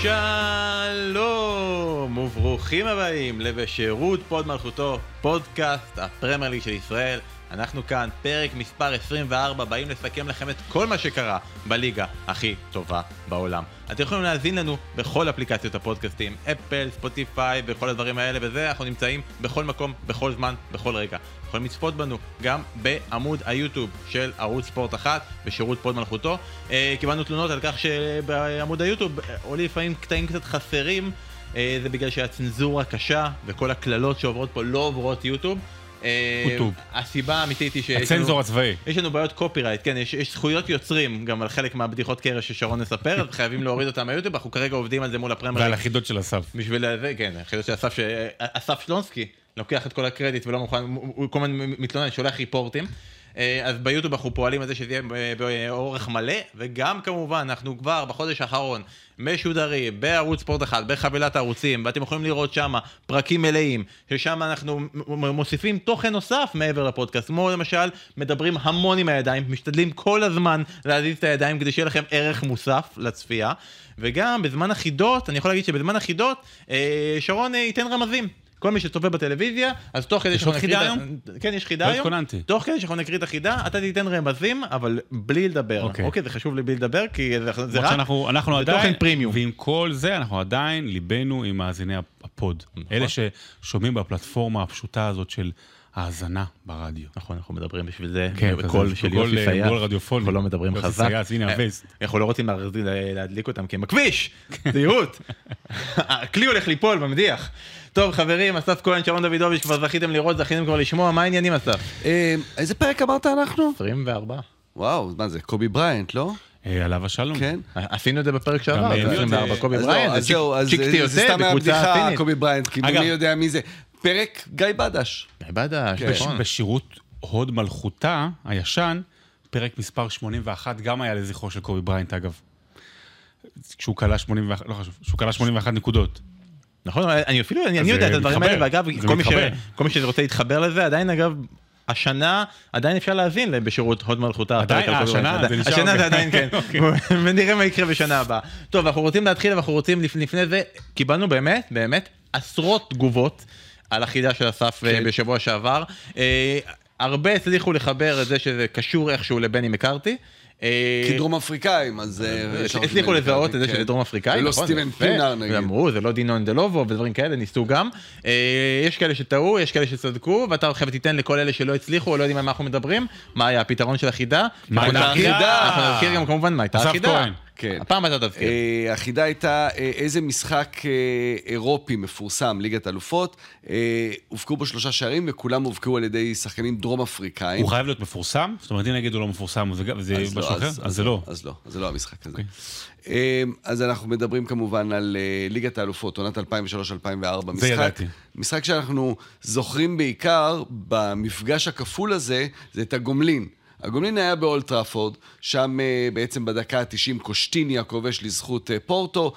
שלום וברוכים הבאים לבשירות פוד מלכותו, פודקאסט הפרמייר ליג של ישראל. אנחנו כאן, פרק מספר 24, באים לסכם לכם את כל מה שקרה בליגה הכי טובה בעולם. אתם יכולים להזין לנו בכל אפליקציות הפודקאסטים, אפל, ספוטיפיי וכל הדברים האלה, וזה אנחנו נמצאים בכל מקום, בכל זמן, בכל רגע. יכולים לצפות בנו גם בעמוד היוטיוב של ערוץ ספורט 1 בשירות פוד מלכותו. קיבלנו תלונות על כך שבעמוד היוטיוב עולים לפעמים קטעים קצת חסרים, זה בגלל שהצנזורה קשה וכל הכללות שעוברות פה לא עוברות יוטיוב. הסיבה האמיתית היא הצנזור הצבאי. יש לנו בעיות קופירייט, כן, יש זכויות יוצרים גם על חלק מהבדיחות קרש ששרון נספר, אז חייבים להוריד אותם מהיוטיוב, אנחנו כרגע עובדים על זה מול הפרמייר ליג. ועל החידות של אסף. בשביל זה, כן, החידות של אסף, אסף שלונסקי לוקח את כל הקרדיט ולא מוכן, הוא כל הזמן מתלונן, שולח ריפורטים. אז ביוטיוב אנחנו פועלים על זה שזה יהיה באורך מלא, וגם כמובן אנחנו כבר בחודש האחרון משודרים בערוץ ספורט 1, בחבילת הערוצים, ואתם יכולים לראות שם פרקים מלאים, ששם אנחנו מוסיפים תוכן נוסף מעבר לפודקאסט, כמו למשל מדברים המון עם הידיים, משתדלים כל הזמן להזיז את הידיים כדי שיהיה לכם ערך מוסף לצפייה, וגם בזמן החידות, אני יכול להגיד שבזמן החידות שרון ייתן רמזים. כל מי שצופה בטלוויזיה, אז תוך כדי שאנחנו נקריא... כן, יש חידה היום. תוך כדי שאנחנו נקריא את החידה, אתה תיתן רמזים, אבל בלי לדבר. אוקיי, זה חשוב לי בלי לדבר, כי זה רק... אנחנו עדיין, ועם כל זה, אנחנו עדיין ליבנו עם מאזיני הפוד. אלה ששומעים בפלטפורמה הפשוטה הזאת של האזנה ברדיו. נכון, אנחנו מדברים בשביל זה, בקול של יופי סייע. גול רדיופוני. אנחנו לא מדברים חזק. הנה הווייסט. אנחנו לא רוצים להדליק אותם, כי הם הכביש. זהירות. הכלי הולך ליפול במדיח. טוב חברים, אסף כהן, שרון דוידוביץ', כבר זכיתם לראות, זכיתם כבר לשמוע, מה העניינים אסף? איזה פרק אמרת אנחנו? 24. וואו, מה זה, קובי בריינט, לא? עליו השלום. כן. עשינו את זה בפרק שעבר, 24, קובי בריינט, זה סתם מהבדיחה, קובי בריינט, כי מי יודע מי זה. פרק גיא בדש. גיא בדש, נכון. בשירות הוד מלכותה, הישן, פרק מספר 81, גם היה לזכרו של קובי בריינט, אגב. כשהוא קלה 81, לא חשוב, שהוא קלה 81 נקודות. נכון, אני יודע את הדברים האלה, ואגב, כל מי שרוצה להתחבר לזה, עדיין אגב, השנה עדיין אפשר להזין בשירות הוד מלכותה. השנה זה עדיין כן, ונראה מה יקרה בשנה הבאה. טוב, אנחנו רוצים להתחיל, ואנחנו רוצים לפני זה, קיבלנו באמת עשרות תגובות על החידה של אסף בשבוע שעבר. הרבה הצליחו לחבר את זה שזה קשור איכשהו לבני מקארתי. כי דרום אפריקאים, אז... הצליחו לזהות את זה שזה דרום אפריקאים, ולא סטיבן פינר נגיד. ואמרו, זה לא דינו אנדלובו ודברים כאלה, ניסו גם. יש כאלה שטעו, יש כאלה שצדקו, ואתה חייב תיתן לכל אלה שלא הצליחו, או לא יודעים מה אנחנו מדברים, מה היה הפתרון של החידה. מה הייתה החידה? אנחנו נזכיר גם כמובן מה הייתה החידה. כן. הפעם אתה תזכיר. החידה הייתה איזה משחק אירופי מפורסם, ליגת אלופות, הובקעו בו 3 שערים, וכולם הובקעו על ידי שחקנים דרום אפריקאים. הוא חייב להיות מפורסם? זאת אומרת, אם נגיד הוא לא מפורסם, זה משהו אחר? אז זה לא. אז זה לא המשחק הזה. אז אנחנו מדברים כמובן על ליגת האלופות, עונת 2003-2004. זה ידעתי. משחק שאנחנו זוכרים בעיקר במפגש הכפול הזה, זה את הגומלין. הגומלין היה באולד טראפורד, שם בעצם בדקה ה-90 קושטיניה כובש לזכות פורטו,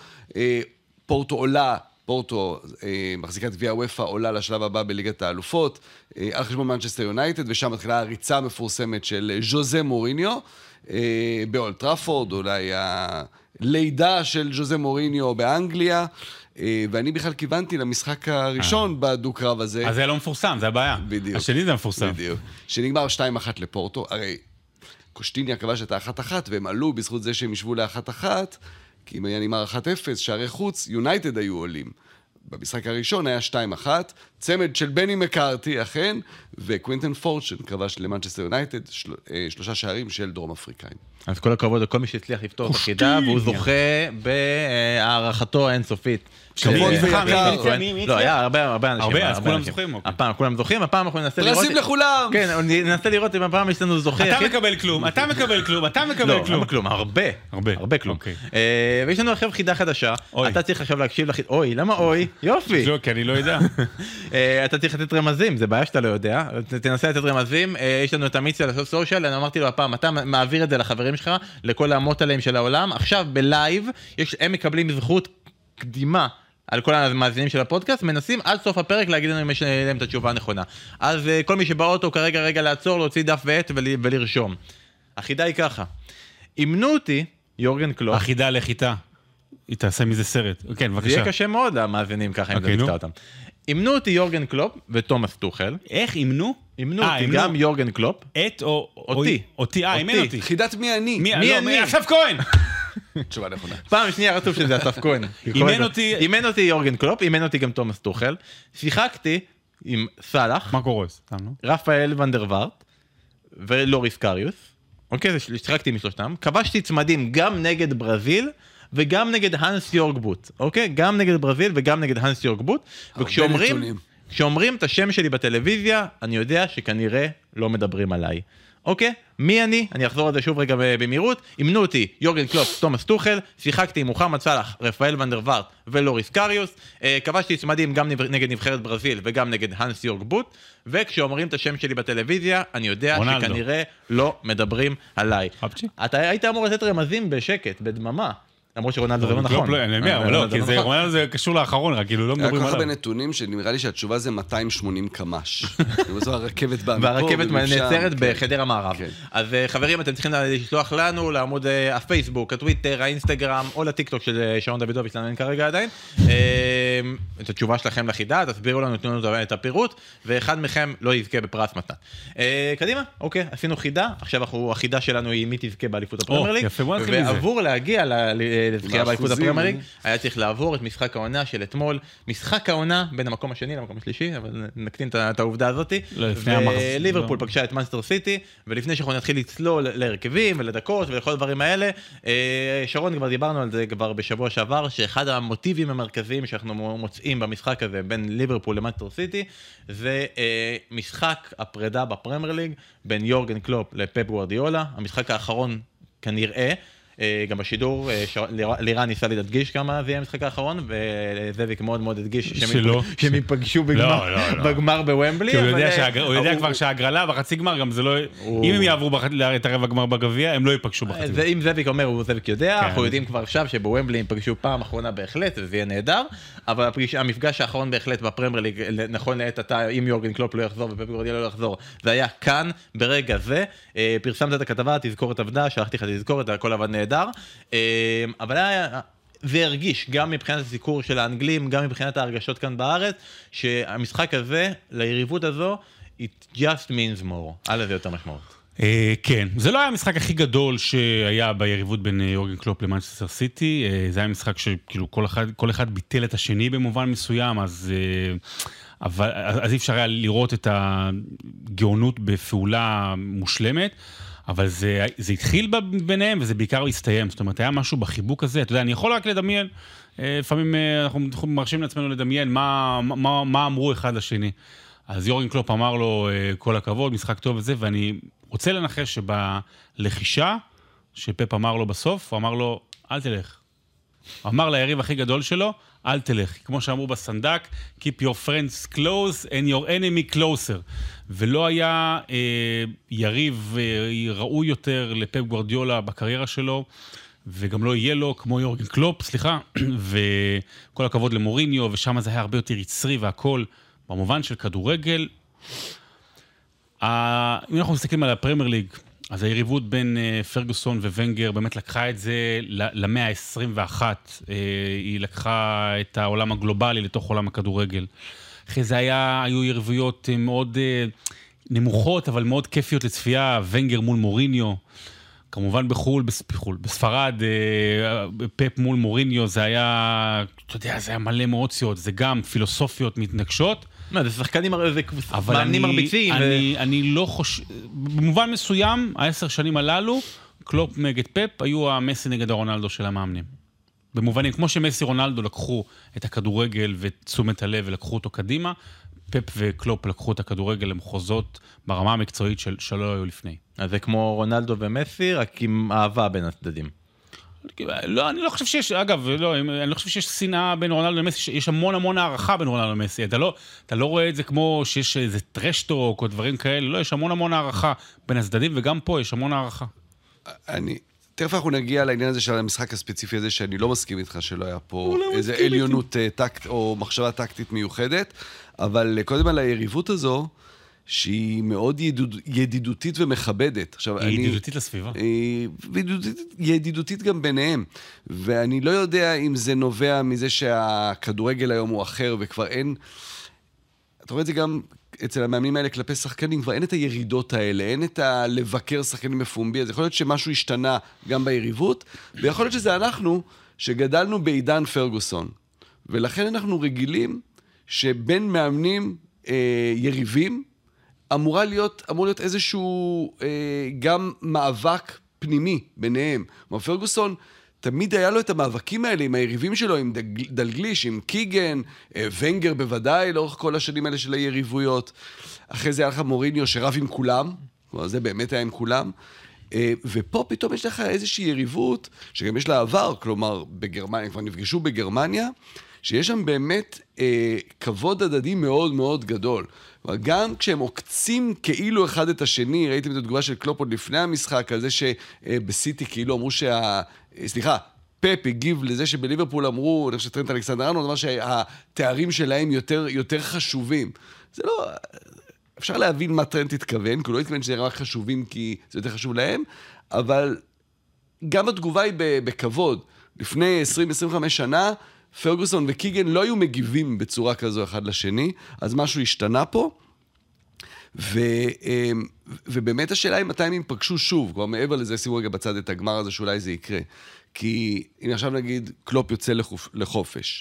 פורטו מחזיקת גביע הוופא עולה לשלב הבא בליגת האלופות, על חשבון מנצ'סטר יונייטד, ושם מתחילה הריצה המפורסמת של ז'וזה מוריניו, באולד טראפורד, אולי הלידה של ז'וזה מוריניו באנגליה, ואני בכלל כיוונתי למשחק הראשון בדו-קרב הזה. אז זה לא מפורסם, זה הבעיה. בדיוק. השני זה מפורסם. בדיוק. שנגמר 2-1 לפורטו, הרי קושטיניה כבש את ה-1-1, והם עלו בזכות זה שהם ישבו ל-1-1, כי אם היה נגמר 1-0, שערי חוץ, יונייטד היו עולים. במשחק הראשון היה 2-1, צמד של בני מקארתי, אכן, וקווינטן פורצ'ן כבש למנצ'סטר יונייטד, 3 שערים של דרום אפריקאים. אז כל הכבוד לכל מי שהצליח לפתור את החידה, והוא זוכה בהערכתו האינסופית. כבוד ויקר. לא, היה הרבה אנשים. הרבה, אז כולם זוכים. הפעם כולם זוכים, הפעם אנחנו ננסה לראות... פרסים לכולם! כן, ננסה לראות אם הפעם יש לנו זוכה. אתה מקבל כלום, אתה מקבל כלום, אתה מקבל כלום. לא, כלום, הרבה כלום. ויש לנו עכשיו חידה חדשה, אתה צריך עכשיו להקשיב לחידה... אוי, למה אוי? יופי. לא, כי אני לא יודע. אתה צריך לתת רמזים, זה בעיה שאתה לא יודע. תנסה לתת רמזים, יש לנו את המיציה לעשות סושיאל, אני אמרתי לו הפעם, אתה מעביר את זה לחברים שלך, לכל האמות עליהם של העולם. עכשיו בלייב, הם מקבלים זכות קדימה על כל המאזינים של הפודקאסט, מנסים עד סוף הפרק להגיד לנו אם יש להם את התשובה הנכונה. אז כל מי שבאוטו כרגע רגע לעצור, להוציא דף ועט ולרשום. החידה היא ככה. אימנו אותי, יורגן קלופ. החידה לחיטה. היא תעשה מזה סרט. כן, זה בבקשה. יהיה קשה מאוד למאזינים ככה, אם אוקיי, זה נקטע נו. אותם. אימנו אותי יורגן קלופ ותומאס טוחל. איך אימנו? אימנו אותי גם יורגן קלופ. אותי. אימן אותי. חידת מי אני? מי אני? אסף כהן. תשובה נכונה. פעם שנייה רצוף שזה אסף כהן. אימן אותי יורגן קלופ, אימן אותי גם תומאס טוחל. שיחקתי עם סלאח, מה קורה? סתם, נו. רפאל ונדרווארט ולוריס קריוס. אוקיי, שיחקתי עם שלושתם. כבשתי צמדים גם נגד ברזיל וגם נגד הנס יורגבוט. אוקיי? גם נגד ברזיל וגם נגד הנס יורגבוט. וכשאומרים את השם שלי בטלוויזיה, אני יודע שכנראה לא מדברים עליי. אוקיי? מי אני? אני אחזור על זה שוב רגע במהירות. אימנו אותי יורגן קלופ, תומאס טוחל, שיחקתי עם מוחמד סלאח, רפאל ונדרווארט ולוריס קריוס, כבשתי צמדים גם נגד נבחרת ברזיל וגם נגד הנס יורגבוט, וכשאומרים את השם שלי בטלוויזיה, אני יודע שכנראה לא מדברים עליי. אתה היית אמור לתת רמזים בשקט, בדממה. למרות שרונלדו זה לא נכון. אני אומר, לא, כי רונלדו זה קשור לאחרון, רק כאילו לא מדברים היה עליו. ככה בנתונים שנראה לי שהתשובה זה 280 קמ"ש. זו הרכבת באה מפה. והרכבת נעצרת בחדר המערב. אז חברים, אתם צריכים לשלוח לנו לעמוד הפייסבוק, הטוויטר, האינסטגרם, או לטיקטוק של שרון דוידוביץ', לנו אין כרגע עדיין. את התשובה שלכם לחידה, תסבירו לנו, תנו לנו את הפירוט, ואחד מכם לא יזכה בפרס מתנה. קדימה, אוקיי, עשינו חידה, עכשיו החידה שלנו היא מי תזכה באליפות הפרמייר ליג, ועבור להגיע לזכייה באליפות הפרמייר ליג, היה צריך לעבור את משחק העונה של אתמול, משחק העונה בין המקום השני למקום השלישי, אבל נקטין את העובדה הזאת, וליברפול פגשה את מנצ'סטר סיטי, ולפני שאנחנו נתחיל לצלול להרכבים ולדקות ולכל הדברים האלה, שרון, כבר דיברנו על זה כבר בשבוע שעבר, שאחד המוטיבים המרכזיים שאנחנו מוצאים במשחק הזה בין ליברפול למנצ'סטר סיטי, זה משחק הפרידה בפרמייר ליג בין יורגן קלופ לפפ גוארדיולה, המשחק האחרון כנראה, גם בשידור, לירן ניסה להדגיש כמה זה יהיה המשחק האחרון, וזאביק מאוד מאוד הדגיש שהם ייפגשו בגמר בוומבלי. כי הוא יודע כבר שההגרלה בחצי גמר, גם זה לא, אם הם יעברו את הרבע גמר בגביע, הם לא ייפגשו בחצי גמר. אם זאביק אומר, הוא זאביק יודע, אנחנו יודעים כבר עכשיו שבוומבלי הם פגשו פעם אחרונה בהחלט, וזה יהיה נהדר, אבל המפגש האחרון בהחלט בפרמייר ליג, נכון לעת עתה, אם יורגן קלופ לא יחזור ופפ גוארדיולה לא יחזור, זה היה כאן, ברגע זה. פרסמת את הכתבה, תזכורת עבדה, שלחתי לך תזכורת, הכל עבד נהדר, אבל זה הרגיש, גם מבחינת הסיקור של האנגלים, גם מבחינת ההרגשות כאן בארץ, שהמשחק הזה, ליריבות הזו, it just means more. על זה יותר משמעות. כן, זה לא היה המשחק הכי גדול שהיה ביריבות בין יורגן קלופ למנצ'סטר סיטי, זה היה משחק שכאילו כל אחד ביטל את השני במובן מסוים, אז אי אפשר היה לראות את הגאונות בפעולה מושלמת, אבל זה התחיל ביניהם וזה בעיקר הסתיים, זאת אומרת, היה משהו בחיבוק הזה, אתה יודע, אני יכול רק לדמיין, לפעמים אנחנו מרשים לעצמנו לדמיין מה אמרו אחד לשני. אז יורגן קלופ אמר לו כל הכבוד, משחק טוב וזה, ואני רוצה לנחש שבלחישה, שפפ אמר לו בסוף, הוא אמר לו, אל תלך. הוא אמר ליריב הכי גדול שלו, אל תלך. כמו שאמרו בסנדק, keep your friends close and your enemy closer. ולא היה יריב ראוי יותר לפפ גוארדיולה בקריירה שלו, וגם לא יהיה לו כמו יורגן קלופ, סליחה, וכל הכבוד למוריניו, ושם זה היה הרבה יותר יצרי והכל, במובן של כדורגל. אם אנחנו מסתכלים על הפרמייר ליג, אז היריבות בין פרגוסון וונגר באמת לקחה את זה למאה ה-21. היא לקחה את העולם הגלובלי לתוך עולם הכדורגל. אחרי זה היו יריבויות מאוד נמוכות, אבל מאוד כיפיות לצפייה, וונגר מול מוריניו. כמובן בחול, בספרד, פפ מול מוריניו, זה היה, אתה יודע, זה היה מלא אמוציות, זה גם פילוסופיות מתנגשות. זה שחקנים, זה מאמנים מרביצים. אני לא חושב, במובן מסוים, 10 שנים הללו, קלופ נגד פפ, היו המסי נגד הרונלדו של המאמנים. במובנים, כמו שמסי רונלדו לקחו את הכדורגל ותשומת הלב ולקחו אותו קדימה, פפ וקלופ לקחו את הכדורגל למחוזות ברמה המקצועית שלא היו לפני. אז זה כמו רונלדו ומסי, רק עם אהבה בין הצדדים. לא, אני לא חושב שיש, אגב, אני לא חושב שיש שנאה בין רונלדו ומסי, יש המון הערכה בין רונלדו ומסי. אתה לא רואה את זה כמו שיש איזה טרשטוק או דברים כאלה, לא, יש המון הערכה בין הצדדים, וגם פה יש המון הערכה. תכף אנחנו נגיע לעניין הזה של המשחק הספציפי הזה, שאני לא מסכים איתך שלא היה פה איזה עליונות טקט או מחשבה טקטית מיוחדת, אבל קודם על היריבות הזו, שהיא מאוד ידידותית ומכבדת. עכשיו, היא ידידותית לסביבה. ידידותית גם ביניהם. ואני לא יודע אם זה נובע מזה שהכדורגל היום הוא אחר, וכבר אין... אתה רואה את זה גם אצל המאמנים האלה כלפי שחקנים, כבר אין את הירידות האלה, אין את לבקר שחקנים בפומבי, אז יכול להיות שמשהו השתנה גם ביריבות, ויכול להיות שזה אנחנו שגדלנו בעידן פרגוסון. ולכן אנחנו רגילים שבין מאמנים יריבים, אמור להיות איזשהו גם מאבק פנימי ביניהם. פרגוסון תמיד היה לו את המאבקים האלה עם היריבים שלו, עם דלגליש, עם קיגן, ונגר בוודאי, לאורך כל השנים האלה של היריבויות. אחרי זה היה לך מוריניו שרב עם כולם, זה באמת היה עם כולם. ופה פתאום יש לך איזושהי יריבות, שגם יש לה עבר, כלומר, בגרמניה, כבר נפגשו בגרמניה, שיש שם באמת כבוד הדדי מאוד מאוד גדול. גם כשהם עוקצים כאילו אחד את השני, ראיתם את התגובה של קלופ עוד לפני המשחק, על זה שבסיטי כאילו אמרו פפ הגיב לזה שבליברפול אמרו, אני חושב שטרנט אלכסנדר ארנולד, אמר שהתארים שלהם יותר חשובים. זה לא... אפשר להבין מה טרנט התכוון, כי הוא לא התכוון שזה רק חשובים כי זה יותר חשוב להם, אבל גם התגובה היא בכבוד. לפני 20-25 שנה, פרגוסון וקיגן לא היו מגיבים בצורה כזו אחד לשני, אז משהו השתנה פה, ובאמת השאלה היא מתי הם פגשו שוב, כבר מעבר לזה, שימו רגע בצד את הגמר הזה שאולי זה יקרה, כי אם עכשיו נגיד קלופ יוצא לחופש,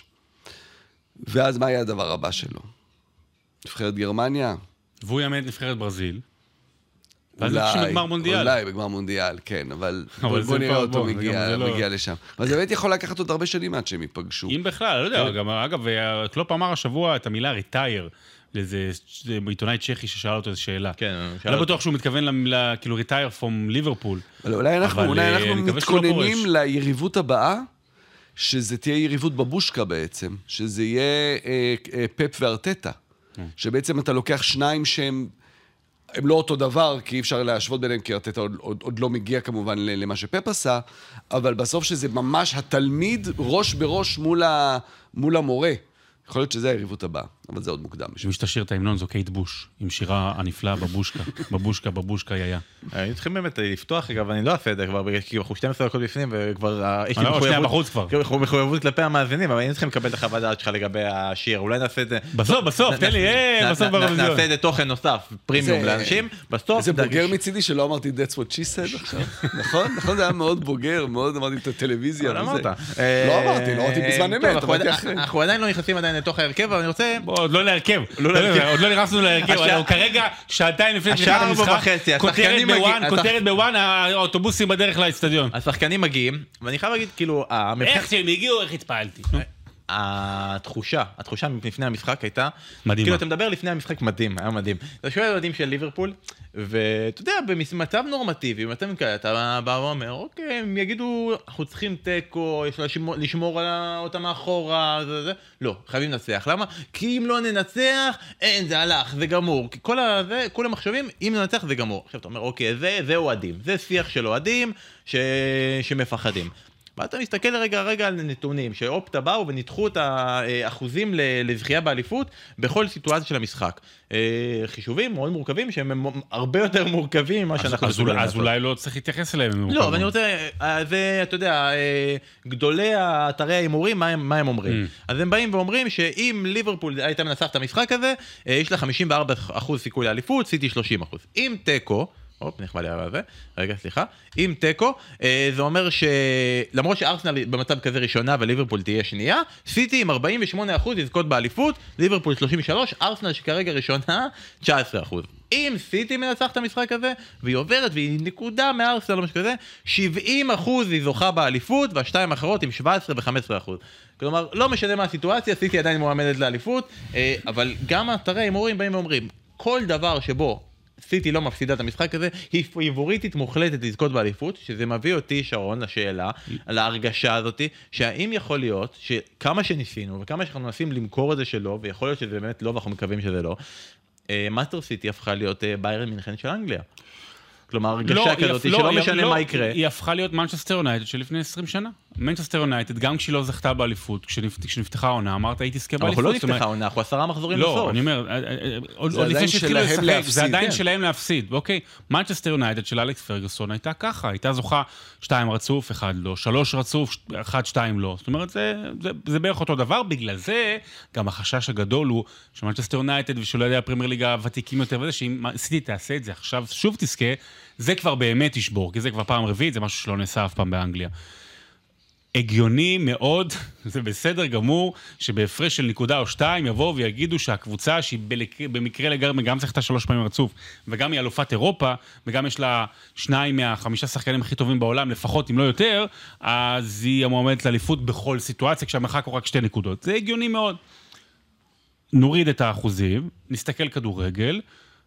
ואז מה היה הדבר הבא שלו? נבחרת גרמניה? והוא יאמן את נבחרת ברזיל. ואז נפגשים בגמר מונדיאל. אולי בגמר מונדיאל, כן, אבל בוא נראה אותו מגיע לשם. אבל זה באמת יכול לקחת עוד הרבה שנים עד שהם ייפגשו. אם בכלל, לא יודע, גם, אגב, קלופ אמר השבוע את המילה ריטייר, לאיזה עיתונאי צ'כי ששאל אותו איזו שאלה. כן, לא בטוח שהוא מתכוון למילה, כאילו ריטייר פום ליברפול. אולי אנחנו מתכוננים ליריבות הבאה, שזה תהיה יריבות בבושקה בעצם, שזה יהיה פפ וארטטה, שבעצם אתה לוקח שניים שהם לא אותו דבר, כי אי אפשר להשוות ביניהם, כי ארטטה עוד לא מגיע כמובן למה שפפ עשה, אבל בסוף שזה ממש התלמיד ראש בראש מול המורה. יכול להיות שזה היריבות הבאה, אבל זה עוד מוקדם. מי שתשאיר את ההמנון זו קייט בוש, עם שירה הנפלאה בבושקה יהיה. היינו צריכים באמת לפתוח, אגב, אני לא אעשה את זה כבר, כי אנחנו 12 דקות בפנים, וכבר יש לי מחויבות כלפי המאזינים, אבל היינו צריכים לקבל את החוות דעת שלך לגבי השיר, אולי נעשה את זה... בסוף, תן לי, בסוף ברוויזיון. נעשה את זה תוכן נוסף, פרימיום לאנשים, בסוף... זה בוגר מצידי שלא אמרתי that's what she said עכשיו, נכון? זה היה מאוד בוגר, מאוד אמרתי את הטלוויזיה. לא אמרת. לא אמרתי בזמן אמת, אנחנו עדיין לא נכנסים עדיין לתוך ההרכב, אבל אני רוצה... עוד לא להרכב. עוד לא נכנסנו להרכב, הוא כרגע שעתיים לפני תחילת המשחק, כותרת בוואן, האוטובוסים בדרך לאצטדיון. השחקנים מגיעים, ואני חייב להגיד, כאילו... איך שהם הגיעו, איך התפעלתי. התחושה לפני המשחק הייתה... מדהימה. כאילו, אתה מדבר לפני המשחק מדהים, היה מדהים. אתה שואל ילדים של ליברפול, ואתה יודע, במצב נורמטיבי, במצב כאלה, אתה בא ואומר, אוקיי, הם יגידו, אנחנו צריכים טקו, יש לשמור אותם מאחורה, זה. לא, חייבים לנצח. למה? כי אם לא ננצח, אין, זה הלך, זה גמור. כי כל המחשבים, אם ננצח, זה גמור. עכשיו אתה אומר, אוקיי, זה אוהדים. זה שיח של אוהדים שמפחדים. ואתה מסתכל רגע על נתונים, שאופטה באו וניתחו את האחוזים לזכייה באליפות בכל סיטואציה של המשחק. חישובים מאוד מורכבים, שהם הרבה יותר מורכבים ממה שאנחנו... אז אולי לא צריך להתייחס אליהם. לא, ואני רוצה, זה, אתה יודע, גדולי האתרי ההימורים, מה הם אומרים? אז הם באים ואומרים שאם ליברפול הייתה מנצחת את המשחק הזה, יש לה 54% סיכוי לאליפות, סיטי 30%. אם טקו, נחמד לי על זה, רגע, סליחה. אם טקו, זה אומר שלמרות שארסנל במצב כזה ראשונה וליברפול תהיה שנייה, סיטי עם 48% יזכות באליפות, ליברפול 33, ארסנל שכרגע ראשונה 19%. אם סיטי מנצח את המשחק הזה, והיא עוברת והיא נקודה מארסנל, משהו כזה, 70% היא זוכה באליפות, והשתיים האחרות עם 17 ו-15%. כלומר, לא משנה מה הסיטואציה, סיטי עדיין מועמדת לאליפות, אבל גם אתרי ההימורים באים ואומרים, כל דבר שבו סיטי לא מפסידה את המשחק הזה, היא פיבוריטית מוחלטת לזכות באליפות, שזה מביא אותי, שרון, לשאלה, על ההרגשה הזאת, שהאם יכול להיות שכמה שניסינו, וכמה שאנחנו מנסים למכור את זה שלא, ויכול להיות שזה באמת לא, ואנחנו מקווים שזה לא, מאסטר סיטי הפכה להיות ביירן מינכן של אנגליה. כלומר, הרגשה כזאת שלא משנה מה יקרה. היא הפכה להיות מנצ'סטר יונייטד של לפני 20 שנה. מנצ'סטר יונייטד, גם כשהיא לא זכתה באליפות, כשנפתחה העונה, אמרת, הייתי תזכה באליפות. אבל אנחנו לא נפתחה העונה, אנחנו 10 מחזורים לסוף. לא, אני אומר, עוד לפני שהתחילו לשחק, זה עדיין שלהם להפסיד, אוקיי? מנצ'סטר יונייטד של אלכס פרגוסון הייתה ככה, הייתה זוכה 2 רצוף, 1 לא, 3 רצוף, 1, 2 לא. זאת אומרת, זה בערך אותו דבר, בגלל זה, גם החשש הגדול הוא שמנצ'סטר יונייטד ושאולי הפרמייר ליגה הוותיקים יותר, וזה שאם סיטי תעשה את זה עכשיו, שוב תזכה, זה כבר באמת ישבור, כי זה כבר פעם רביעית, זה משהו שלא נעשה אף פעם באנגליה. הגיוני מאוד, זה בסדר גמור, שבהפרש של נקודה או 2 יבואו ויגידו שהקבוצה שהיא במקרה לגמרי גם זכתה 3 פעמים רצוף, וגם היא אלופת אירופה, וגם יש לה 2 מה5 שחקנים הכי טובים בעולם, לפחות אם לא יותר, אז היא המועמדת לאליפות בכל סיטואציה, כשהמרחק הוא רק 2 נקודות. זה הגיוני מאוד. נוריד את האחוזים, נסתכל כדורגל,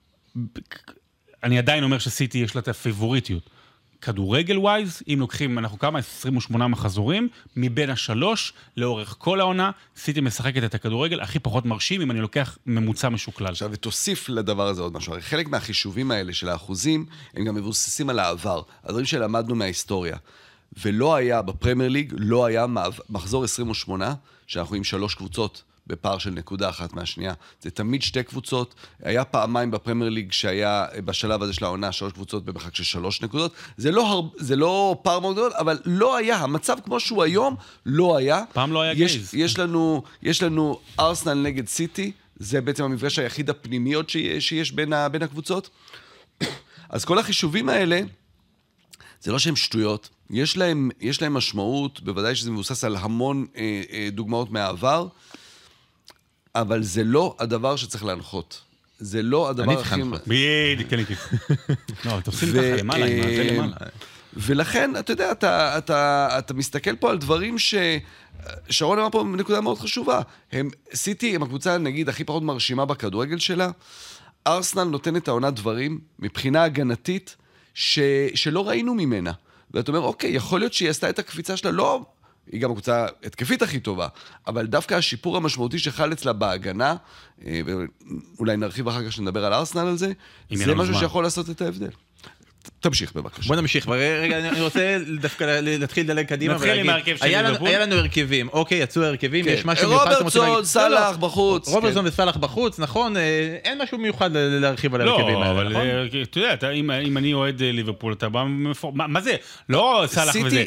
אני עדיין אומר שסיטי יש לה את הפייבוריטיות. כדורגל ווייז, אם לוקחים, אנחנו כמה? 28 מחזורים, מבין 3 לאורך כל העונה, סיטי משחקת את הכדורגל הכי פחות מרשים, אם אני לוקח ממוצע משוקלל. עכשיו, ותוסיף לדבר הזה עוד משהו. הרי חלק מהחישובים האלה של האחוזים, הם גם מבוססים על העבר. הדברים שלמדנו מההיסטוריה. ולא היה, בפרמייר ליג, לא היה מחזור 28, שאנחנו עם 3 קבוצות. בפער של נקודה אחת מהשנייה. זה תמיד 2 קבוצות. היה פעמיים בפרמייר ליג שהיה בשלב הזה של העונה 3 קבוצות במרחק של 3 נקודות. זה לא פער מאוד גדול, אבל לא היה. המצב כמו שהוא היום לא היה. פעם לא היה גייז. יש לנו ארסנל נגד סיטי, זה בעצם המפגש היחיד הפנימיות שיש בין הקבוצות. אז כל החישובים האלה, זה לא שהם שטויות. יש להם משמעות, בוודאי שזה מבוסס על המון דוגמאות מהעבר, אבל זה לא הדבר שצריך להנחות. זה לא הדבר הכי... בדיוק, כן. לא, תופסים ככה למעלה, זה למעלה. ולכן, אתה יודע, אתה מסתכל פה על דברים שרון אמר פה נקודה מאוד חשובה. סיטי הם הקבוצה, נגיד, הכי פחות מרשימה בכדורגל שלה. ארסנל נותן את העונה דברים, מבחינה הגנתית, שלא ראינו ממנה. ואתה אומר, אוקיי, יכול להיות שהיא עשתה את הקפיצה שלה, לא... היא גם הקבוצה התקפית הכי טובה, אבל דווקא השיפור המשמעותי שחל אצלה בהגנה, אולי נרחיב אחר כך שנדבר על ארסנל על זה, זה משהו שיכול לעשות את ההבדל. תמשיך בבקשה. בוא נמשיך, רגע אני רוצה דווקא להתחיל לדלג קדימה. נתחיל עם ההרכב של ליברפול. היה לנו הרכבים, אוקיי, יצאו הרכבים, יש משהו מיוחד. רוברטסון, סלאח בחוץ. רוברטסון וסלאח בחוץ, נכון, אין משהו מיוחד להרחיב על ההרכבים האלה, נכון? לא, אבל אתה יודע, אם אני אוהד ליברפול, אתה בא מה זה? לא סלאח וזה.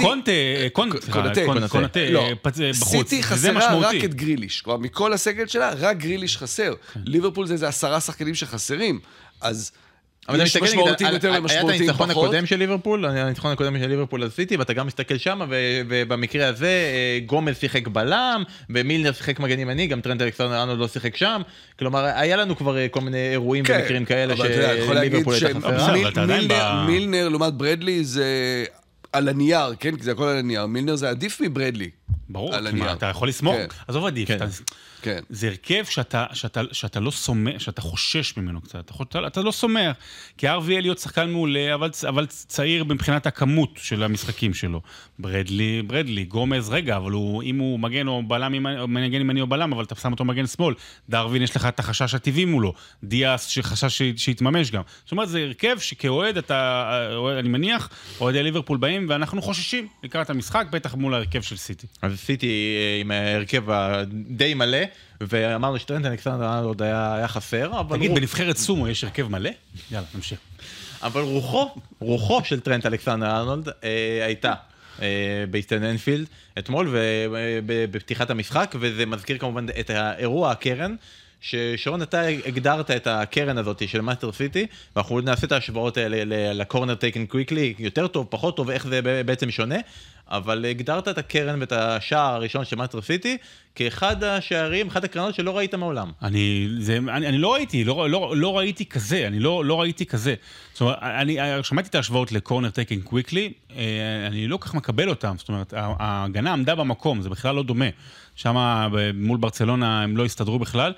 קונטה בחוץ. סיטי חסרה רק את גריליש. כלומר, מכל הסגל שלה, רק גריליש חסר. ליברפול זה 10 שחקנים שחסרים. אז אבל אתה מסתכל, היה את הניצחון הקודם של ליברפול, הניצחון הקודם של ליברפול על סיטי, ואתה גם מסתכל שם, ובמקרה הזה גומז שיחק בלם, ומילנר שיחק מגן ימני, גם טרנט אלכסנדר-ארנולד לא שיחק שם, כלומר, היה לנו כבר כל מיני אירועים ומקרים כאלה שליברפול הייתה חסרה. מילנר לעומת ברדלי זה על הנייר, כן? כי זה הכל על הנייר. מילנר זה עדיף מברדלי. ברור, אתה יכול לסמוך, עזוב עדיף, זה הרכב שאתה לא סומך, שאתה חושש ממנו קצת, אתה לא סומך, כי RVL להיות שחקן מעולה, אבל צעיר מבחינת הכמות של המשחקים שלו. ברדלי, גומז, רגע, אבל אם הוא מגן או בלם, מגן ימני או בלם, אבל אתה שם אותו מגן שמאל, דרווין יש לך את החשש הטבעי מולו, דיאס שחשש שיתממש גם. זאת אומרת, זה הרכב שכאוהד, אני מניח, אוהדי ליברפול באים, ואנחנו חוששים לקראת המשחק, בטח מול ההרכב של סיטי. אז סיטי עם ההרכב די מלא, ואמרנו שטרנט אלכסנדר-ארנולד היה חסר, אבל... תגיד, בנבחרת סומו יש הרכב מלא? יאללה, נמשיך. אבל רוחו של טרנט אלכסנדר-ארנולד הייתה באיסטן אנפילד אתמול, ובפתיחת המשחק, וזה מזכיר כמובן את האירוע הקרן, ששרון, אתה הגדרת את הקרן הזאת של מאסטר סיטי, ואנחנו נעשה את ההשוואות האלה לקורנר טייקן קוויקלי, יותר טוב, פחות טוב, איך זה בעצם שונה, אבל הגדרת את הקרן ואת השער הראשון של מאסטר סיטי, כאחד השערים, אחד הקרנות שלא ראית מעולם. אני לא ראיתי כזה, לא ראיתי כזה. זאת אומרת, אני שמעתי את ההשוואות לקורנר טייקן קוויקלי, אני לא כך מקבל אותם, זאת אומרת, ההגנה עמדה במקום, זה בכלל לא דומה. שם מול ברצלונה הם לא הסתדרו בכלל.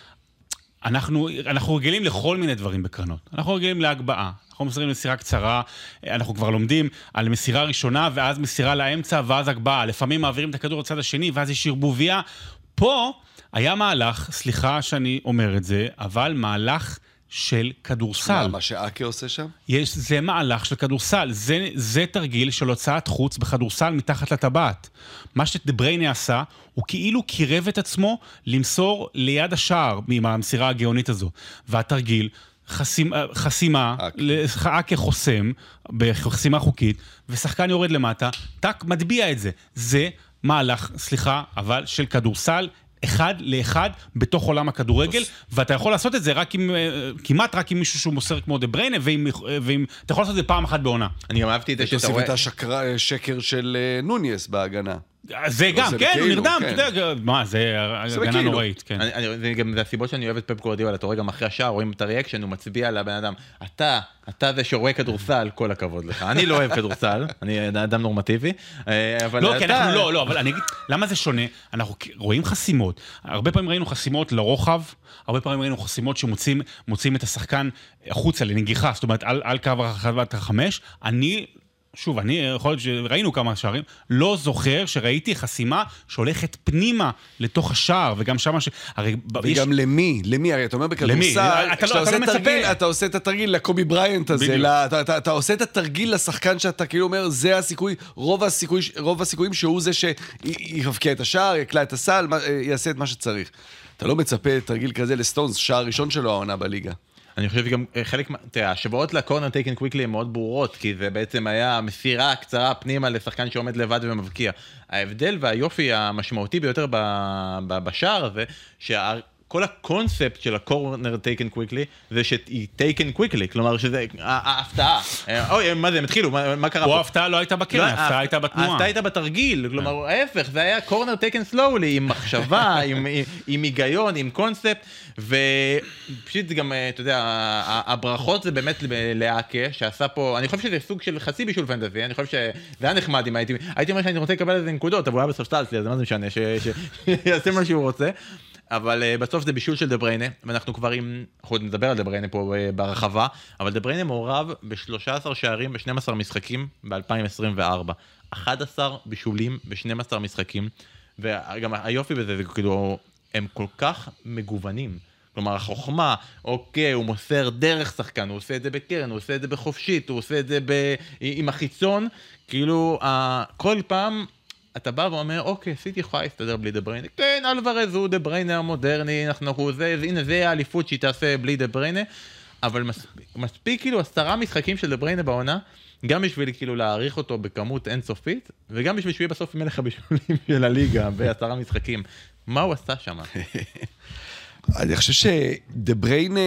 אנחנו רגילים לכל מיני דברים בקרנות. אנחנו רגילים להגבעה. אנחנו מסירים מסירה קצרה, אנחנו כבר לומדים על מסירה ראשונה, ואז מסירה לאמצע, ואז הגבעה. לפעמים מעבירים את הכדור לצד השני, ואז יש ערבוביה. פה היה מהלך, סליחה שאני אומר את זה, אבל מהלך של כדורסל. מה שאקה עושה שם? זה מהלך של כדורסל, זה תרגיל של הוצאת חוץ בכדורסל מתחת לטבעת. מה שדבריינה עשה, הוא כאילו קירב את עצמו למסור ליד השער עם המסירה הגאונית הזו. והתרגיל, חסימה, אקה חוסם, בחסימה חוקית, ושחקן יורד למטה, טק, מדביע את זה. זה מהלך, אבל של כדורסל, אחד לאחד בתוך עולם הכדורגל, ואתה יכול לעשות את זה כמעט רק עם מישהו שהוא מוסר כמו דבריינה, אתה יכול לעשות את זה פעם אחת בעונה. אני גם אהבתי את זה שאתה רואה... תוסיף את השקר של נוניס בהגנה. זה גם, כן, הוא נרדם, אתה יודע, מה, זה הגנה נוראית, כן. זה הסיבות שאני אוהב את פפ גוארדיולה, אתה רואה גם אחרי השער, רואים את הריאקשן, הוא מצביע לבן אדם, אתה זה שרואה כדורסל, כל הכבוד לך. אני לא אוהב כדורסל, אני אדם נורמטיבי, אבל לא, כן, אנחנו לא, אבל אני אגיד, למה זה שונה? אנחנו רואים חסימות, הרבה פעמים ראינו חסימות לרוחב, הרבה פעמים ראינו חסימות שמוצאים את השחקן החוצה לנגיחה, זאת אומרת, על קו הרחבת החמש, אני יכול להיות שראינו כמה שערים, לא זוכר שראיתי חסימה שהולכת פנימה לתוך השער, וגם שמה וגם למי? הרי אתה אומר בכדורסל, אתה עושה את התרגיל לקובי בריינט הזה, אתה עושה את התרגיל לשחקן שאתה כאילו אומר, זה הסיכוי, רוב הסיכויים שהוא זה שיבקיע את השער, יקלע את הסל, יעשה את מה שצריך. אתה לא מצפה תרגיל כזה לסטונס, שער ראשון שלו העונה בליגה. אני חושב שגם חלק, השבועות לקורנר טייקן קוויקלי הן מאוד ברורות, כי זה בעצם היה מסירה קצרה פנימה לשחקן שעומד לבד ומבקיע. ההבדל והיופי המשמעותי ביותר בשער הזה, כל הקונספט של הקורנר טייקן קוויקלי, זה שהיא טייקן קוויקלי, כלומר שזה ההפתעה. אוי, מה זה, הם התחילו, מה קרה פה? פה ההפתעה לא הייתה בקרן, ההפתעה הייתה בתנועה. ההפתעה הייתה בתרגיל, כלומר, ההפך, זה היה קורנר טייקן סלואולי, עם מחשבה, עם היגיון, עם קונספט, ופשוט גם, אתה יודע, הברכות זה באמת לאקה, שעשה פה, אני חושב שזה סוג של חצי בישול פנטזי, אני חושב שזה היה נחמד אם הייתי אומר שאני רוצה לקבל איזה נקודות, אבל הוא היה בספסל שלי, אז מה זה משנה, שיעשה מה שהוא רוצה. אבל בסוף זה בישול של דבריינה, ואנחנו כבר אנחנו עוד נדבר על דבריינה פה ברחבה, אבל דבריינה מעורב ב-13 שערים ב-12 משחקים ב-2024. 11 בישולים ב-12 משחקים, וגם היופי בזה, זה כאילו, הם כל כך מגוונים. כלומר, החוכמה, אוקיי, הוא מוסר דרך שחקן, הוא עושה את זה בקרן, הוא עושה את זה בחופשית, הוא עושה את זה עם החיצון, כאילו, כל פעם... אתה בא ואומר, אוקיי, סיטי יכולה להסתדר בלי דבריינה. כן, אלוורז הוא דבריינה המודרני, הנה זה האליפות שהיא תעשה בלי דבריינה, אבל מספיק כאילו 10 משחקים של דבריינה בעונה, גם בשביל כאילו להעריך אותו בכמות אינסופית, וגם בשביל שהוא יהיה בסוף מלך הבישולים של הליגה, ב10 משחקים. מה הוא עשה שם? אני חושב שדבריינה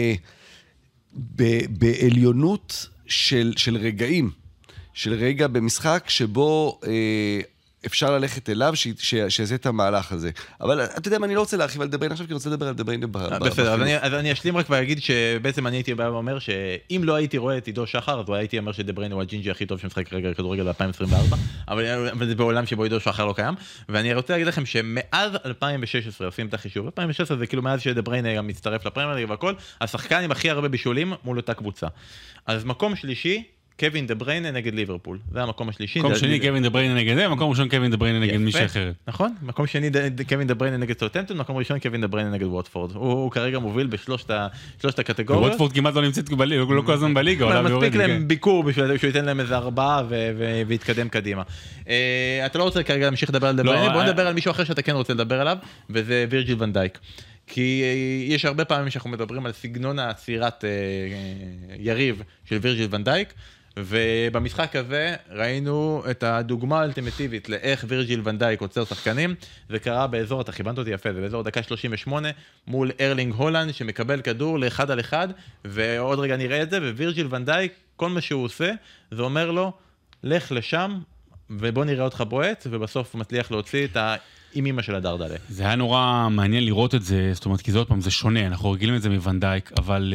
בעליונות של רגעים, של רגע במשחק שבו אפשר ללכת אליו שיעשה את המהלך הזה. אבל אתה יודע מה, אני לא רוצה להרחיב על דבריינה עכשיו, כי אני רוצה לדבר על דבריינה בסדר, אז אני אשלים רק ואגיד שבעצם אני הייתי אומר שאם לא הייתי רואה את עידו שחר, אז הייתי אומר שדבריינה הוא הג'ינג'י הכי טוב שמשחק כרגע כדורגל ב-2024, אבל זה בעולם שבו עידו שחר לא קיים, ואני רוצה להגיד לכם שמאז 2016, עושים את החישוב, 2016 זה כאילו מאז שדבריינה גם מצטרף לפרמייר ליג והכל, השחקן עם הכי הרבה בישולים מול אותה קבוצה. אז מקום שלישי, קווין דבריינה נגד ליברפול. זה המקום השלישי. מקום שני קווין דבריינה נגד זה, מקום ראשון קווין דבריינה נגד מישהו אחרת. נכון, מקום שני קווין דבריינה נגד סאות'המפטון, מקום ראשון קווין דבריינה נגד ווטפורד. הוא כרגע מוביל בשלושת הקטגוריות. ווטפורד כמעט לא נמצאת לא כל הזמן בליגה. מספיק להם ביקור בשביל שהוא ייתן להם איזה 4 ויתקדם קדימה. אתה לא רוצה כרגע להמשיך לדבר על דבריינה, בוא נדבר על מישהו אחר שאתה כן רוצה לדבר עליו, וזה וירג'יל ון דייק. כי יש הרבה פעמים שאנחנו מדברים על סגנון העצירת יריב של וירג'יל ון דייק, ובמשחק הזה ראינו את הדוגמה האלטימטיבית לאיך וירג'יל ון דייק עוצר שחקנים, זה קרה באזור, אתה חיבנת אותי יפה, זה באזור דקה 38 מול ארלינג הולנד שמקבל כדור לאחד על אחד, ועוד רגע נראה את זה, ווירג'יל ון דייק, כל מה שהוא עושה, זה אומר לו, לך לשם ובוא נראה אותך בועט, ובסוף הוא מצליח להוציא את עם אמא של הדרדלה. זה היה נורא מעניין לראות את זה, זאת אומרת, כי זה עוד פעם, זה שונה, אנחנו רגילים את זה מוון דייק, אבל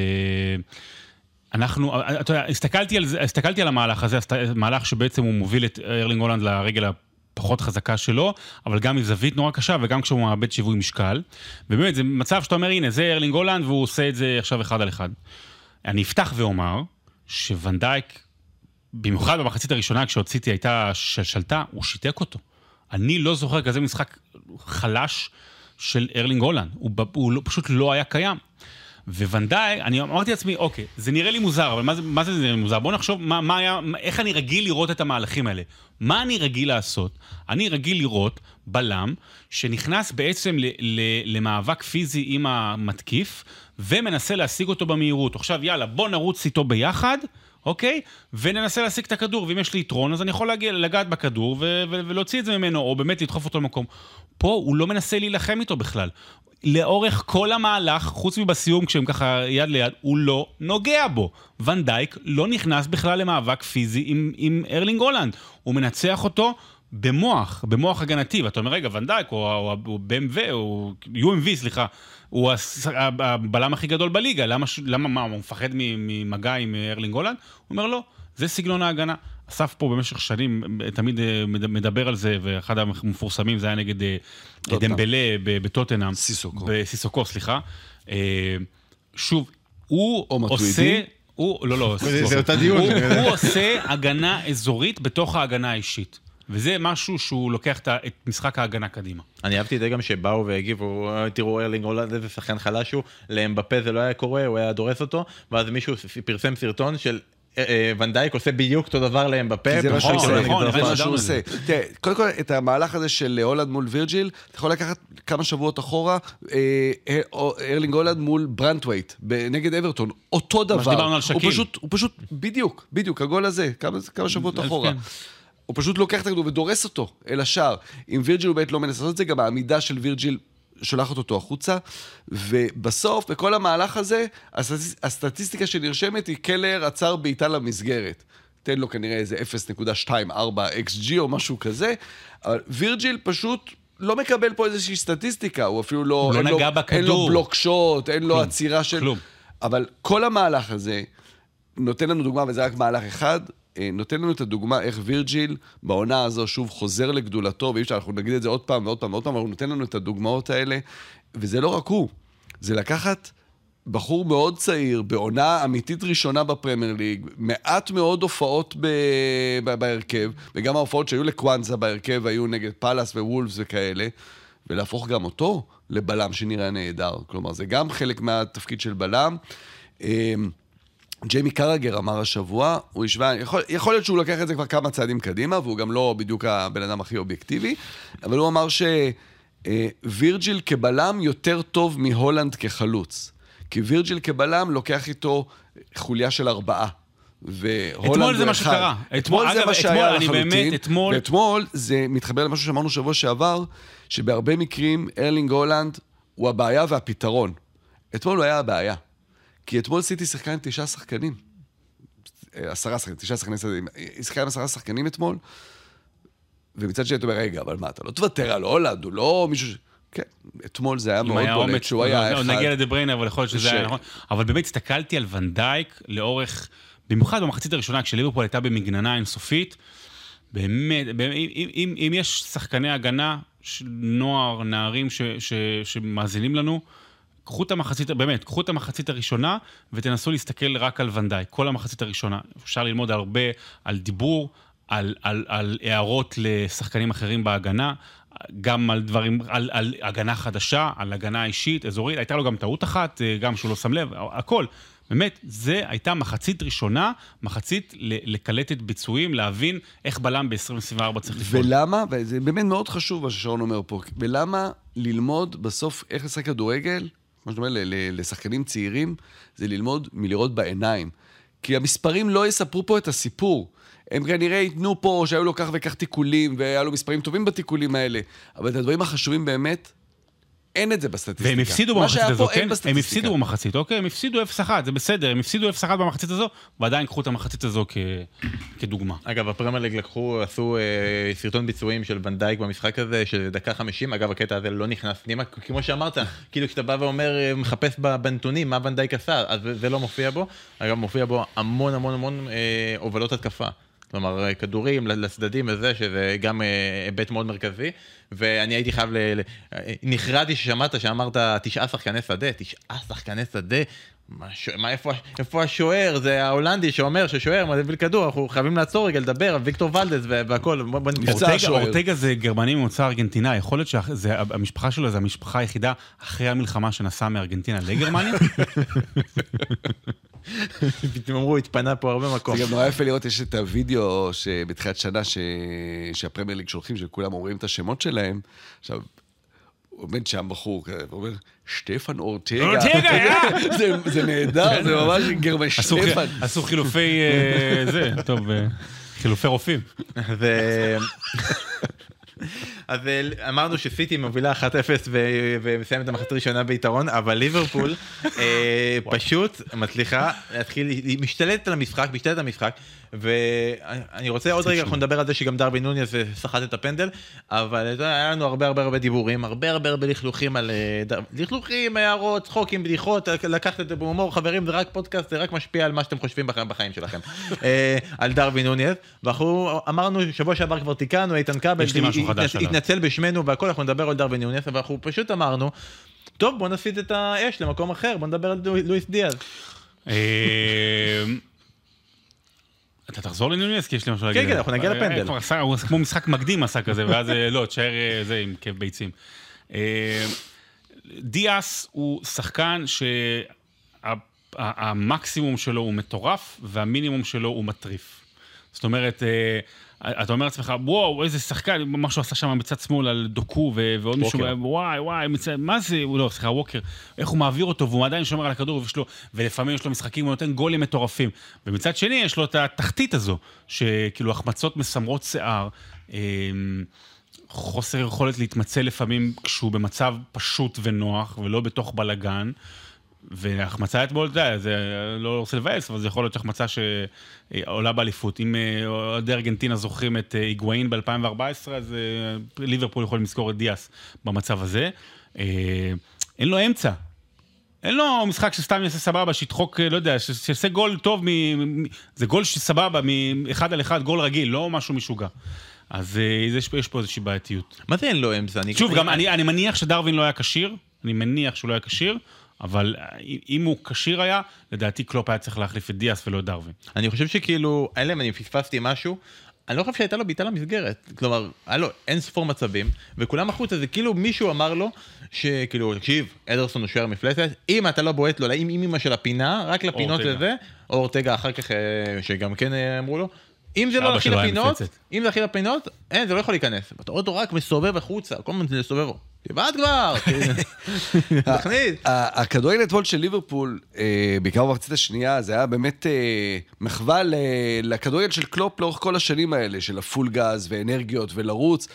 אתה יודע, הסתכלתי על המהלך הזה, מהלך שבעצם הוא מוביל את ארלינג הולנד לרגל הפחות חזקה שלו, אבל גם מזווית נורא קשה, וגם כשהוא מאבד שיווי משקל, ובאמת, זה מצב שאתה אומר, הנה, זה ארלינג הולנד, והוא עושה את זה עכשיו אחד על אחד. אני אפתח ואומר, שוון דייק, במיוחד במחצית הראשונה, כשעוד סיטי הייתה שלטה, הוא שיתק אותו. אני לא זוכר כזה משחק חלש של ארלינג הולנד, הוא פשוט לא היה קיים. וונדאי, אני אמרתי לעצמי, אוקיי, זה נראה לי מוזר, אבל מה זה נראה לי מוזר? בואו נחשוב איך אני רגיל לראות את המהלכים האלה. מה אני רגיל לעשות? אני רגיל לראות בלם שנכנס בעצם למאבק פיזי עם המתקיף, ומנסה להשיג אותו במהירות. עכשיו, יאללה, בוא נרוץ איתו ביחד, אוקיי? וננסה להשיג את הכדור, ואם יש לי יתרון, אז אני יכול לגעת בכדור ולהוציא את זה ממנו, או באמת לדחוף אותו למקום. פה הוא לא מנסה להילחם איתו בכלל. לאורך כל המהלך, חוץ מבסיום, כשהם ככה יד ליד, הוא לא נוגע בו. ונדייק לא נכנס בכלל למאבק פיזי עם ארלינג הולנד. הוא מנצח אותו במוח הגנתי. ואתה אומר, רגע, ונדייק, או BMW, או UMV, סליחה, הוא הבלם הכי גדול בליגה. למה הוא מפחד ממגע עם ארלינג הולנד? הוא אומר, לא, זה סגנון ההגנה. אסף פה במשך שנים תמיד מדבר על זה, ואחד המפורסמים זה היה נגד דמבלה בטוטנהאם. סיסוקו, סליחה. שוב, הוא עושה... לא, זה אותה דיון. הוא עושה הגנה אזורית בתוך ההגנה האישית. וזה משהו שהוא לוקח את משחק ההגנה קדימה. אני אהבתי את זה גם שבאו והגיבו, תראו ארלינג הולנד איזה שחקן חלש הוא, לאמבפה זה לא היה קורה, הוא היה דורס אותו, ואז מישהו פרסם סרטון של ונדייק עושה בדיוק אותו דבר לאמבפה. זה מה שהוא עושה. תראה, קודם כל, את המהלך הזה של הולנד מול וירג'יל, אתה יכול לקחת כמה שבועות אחורה, ארלינג הולנד מול ברנטווייט, נגד אברטון, אותו דבר. מה שדיברנו על שקיל. הוא פשוט, בדיוק, הגול הזה, כמה שבועות אחורה. הוא פשוט לוקח את הכדור ודורס אותו אל השאר. אם וירג'יל הוא באמת לא מנסה לעשות את זה, גם העמידה של וירג'יל שולחת אותו החוצה, ובסוף, בכל המהלך הזה, הסטטיסטיקה שנרשמת היא קלר עצר בעיטה למסגרת. תן לו כנראה איזה 0.24 XG או משהו כזה, אבל וירג'יל פשוט לא מקבל פה איזושהי סטטיסטיקה, הוא אפילו לא נגע בכדור. אין לו בלוק שוט, אין לו עצירה של... כלום. אבל כל המהלך הזה נותן לנו דוגמה, וזה רק מהלך אחד, נותן לנו את הדוגמה איך וירג'יל בעונה הזו שוב חוזר לגדולתו, ואי אפשר, אנחנו נגיד את זה עוד פעם ועוד פעם ועוד פעם, אבל הוא נותן לנו את הדוגמאות האלה, וזה לא רק הוא, זה לקחת בחור מאוד צעיר, בעונה אמיתית ראשונה בפרמייר ליג, מעט מאוד הופעות בהרכב, וגם ההופעות שהיו לקוואנזה בהרכב, היו נגד פלאס ווולפס וכאלה, ולהפוך גם אותו לבלם שנראה נהדר, כלומר זה גם חלק מהתפקיד של בלם, ג'יימי קרגר אמר השבוע, הוא ישווה, יכול להיות שהוא לקח את זה כבר כמה צעדים קדימה, והוא גם לא בדיוק הבן אדם הכי אובייקטיבי, אבל הוא אמר שווירג'יל כבלם יותר טוב מהולנד כחלוץ. כי וירג'יל כבלם לוקח איתו חוליה של 4. אתמול זה מה שקרה. אתמול זה מה שהיה לחלוטין. ואתמול זה מתחבר למשהו שאמרנו שבוע שעבר, שבהרבה מקרים ארלינג הולנד הוא הבעיה והפתרון. אתמול הוא היה הבעיה. כי אתמול סיטי שיחקה עם 9 שחקנים. 10 שחקנים, 9 שחקנים, היא שיחקה עם 10 שחקנים אתמול, ומצד שני אתה אומר, רגע, אבל מה, אתה לא תוותר על הולנד, הוא לא מישהו... כן, אתמול זה היה מאוד בולט, שהוא היה אחד... נגיע לדבריינר, אבל יכול להיות שזה היה נכון. אבל באמת הסתכלתי על ונדייק לאורך, במיוחד במחצית הראשונה, כשליברפול הייתה במגננה אינסופית, באמת, אם יש שחקני הגנה, נוער, נערים שמאזינים לנו, קחו את המחצית הראשונה, ותנסו להסתכל רק על ונדייק, כל המחצית הראשונה. אפשר ללמוד הרבה על דיבור, על הערות לשחקנים אחרים בהגנה, גם על דברים, על הגנה חדשה, על הגנה אישית, אזורית, הייתה לו גם טעות אחת, גם שהוא לא שם לב, הכל. באמת, זה הייתה מחצית ראשונה, מחצית לקלטת ביצועים, להבין איך בלם ב-2024 צריך לפעול. ולמה, וזה באמת מאוד חשוב מה ששרון אומר פה, ולמה ללמוד בסוף איך לשחק כדורגל, כמו שאתה אומר, לשחקנים צעירים, זה ללמוד מלראות בעיניים. כי המספרים לא יספרו פה את הסיפור. הם כנראה ייתנו פה שהיו לו כך וכך תיקולים, והיה לו מספרים טובים בתיקולים האלה. אבל את הדברים החשובים באמת, אין את זה בסטטיסטיקה. והם הפסידו במחצית הזו, כן? הם הפסידו במחצית, אוקיי? הם הפסידו 0-1, זה בסדר. הם הפסידו 0-1 במחצית הזו, ועדיין קחו את המחצית הזו כדוגמה. אגב, הפרמייר ליג עשו סרטון ביצועים של ונדייק במשחק הזה, של דקה 50. אגב, הקטע הזה לא נכנס פנימה, כמו שאמרת, כאילו כשאתה בא ואומר, מחפש בנתונים מה ונדייק עשה, אז זה לא מופיע בו. אגב, מופיע בו המון הובלות התקפה. כלומר, כדורים לצדדים וזה, שזה גם היבט מאוד מרכזי, ואני הייתי חייב נחרדתי ששמעת שאמרת 9 שחקני שדה, איפה השוער? זה ההולנדי שאומר ששוער מביא כדור, אנחנו חייבים לעצור רגע לדבר, ויקטור ולדס והכל. אורטגה זה גרמני ממוצא ארגנטינה, יכול להיות שהמשפחה שלו זה המשפחה היחידה אחרי המלחמה שנסעה מארגנטינה לגרמניה? פתאום אמרו, התפנה פה הרבה מקום. זה גם נורא יפה לראות, יש את הוידאו שבתחילת שנה שהפרמייר ליג שולחים, שכולם אומרים את השמות שלהם. עכשיו, עומד שם בחור, הוא אומר, שטפן אורטגה. אורטגה, זה נהדר, זה ממש גרמני שטפן. עשו חילופי, חילופי רופאים. אז אמרנו שסיטי מובילה 1-0 ומסיים את המחצית הראשונה ביתרון, אבל ליברפול פשוט מצליחה להתחיל, היא משתלטת על המשחק, ואני רוצה עוד רגע, אנחנו נדבר על זה שגם דרווין נוניז שחט את הפנדל, אבל היה לנו הרבה דיבורים, הרבה לכלוכים על לכלוכים, הערות, צחוקים, בדיחות, לקחת את זה בהומור, חברים, זה רק פודקאסט, זה רק משפיע על מה שאתם חושבים בחיים שלכם, על דרווין נוניז, ואנחנו אמרנו, שבוע שעבר כבר תיקנו, איתן כבל התנצל בשמנו והכל, אנחנו נדבר על דרווין נוניז, אבל אנחנו פשוט אמרנו, טוב, בוא נסיט את האש למקום אחר, בוא נדבר על לואיס דיאז. אתה תחזור לנוניז, כי יש לי משהו להגיד. כן, אנחנו נגיע לפנדל. הוא כמו משחק מקדים עשה כזה, ואז לא, תשאר זה עם כיף ביצים. דיאס הוא שחקן שהמקסימום שלו הוא מטורף, והמינימום שלו הוא מטריף. זאת אומרת, אתה אומר לעצמך, וואו, איזה שחקן, משהו עשה שם מצד שמאל על דוקו, ועוד מישהו, וואי, מה זה, לא, סליחה, ווקר, איך הוא מעביר אותו, והוא עדיין שומר על הכדור, ולפעמים יש לו משחקים, הוא נותן גולים מטורפים, ומצד שני יש לו את התחתית הזו, שכאילו החמצות מסמרות שיער, חוסר יכולת להתמצא לפעמים כשהוא במצב פשוט ונוח, ולא בתוך בלגן, והחמצה אתמול, זה לא רוצה לבאס, אבל זה יכול להיות החמצה שעולה באליפות. אם עדי ארגנטינה זוכרים את היגואין ב-2014, אז ליברפול יכולים לזכור את דיאס במצב הזה. אין לו אמצע. אין לו משחק שסתם יעשה סבבה, שיתחוק, לא יודע, שיעשה גול טוב, זה גול שסבבה, מ-1 על 1, גול רגיל, לא משהו משוגע. אז יש פה איזושהי בעייתיות. מה זה אין לו אמצע? שוב, גם אני מניח שדרווין לא היה קשיר, אבל אם הוא קשיר היה, לדעתי קלופ היה צריך להחליף את דיאס ולא את דרווין. אני חושב שכאילו, אלם, אני פספסתי משהו, אני לא חושב שהייתה לו בעיטה למסגרת. כלומר, היה לו אין ספור מצבים, וכולם החוצה, זה כאילו מישהו אמר לו, שכאילו, תקשיב, אדרסון הוא שוער מפלצת, אם אתה לא בועט לו, עם אמא של הפינה, רק לפינות לזה, או אורטגה אחר כך, שגם כן אמרו לו, אם זה לא הכי לפינות, אין, זה לא יכול להיכנס. אתה רואה אותו רק מסובב החוצה, כל הזמן זה לסובב. תבעט כבר, תכניס. הכדורגל אתמול של ליברפול, בעיקר במחצית השנייה, זה היה באמת מחווה לכדורגל של קלופ לאורך כל השנים האלה, של הפול גז ואנרגיות ולרוץ,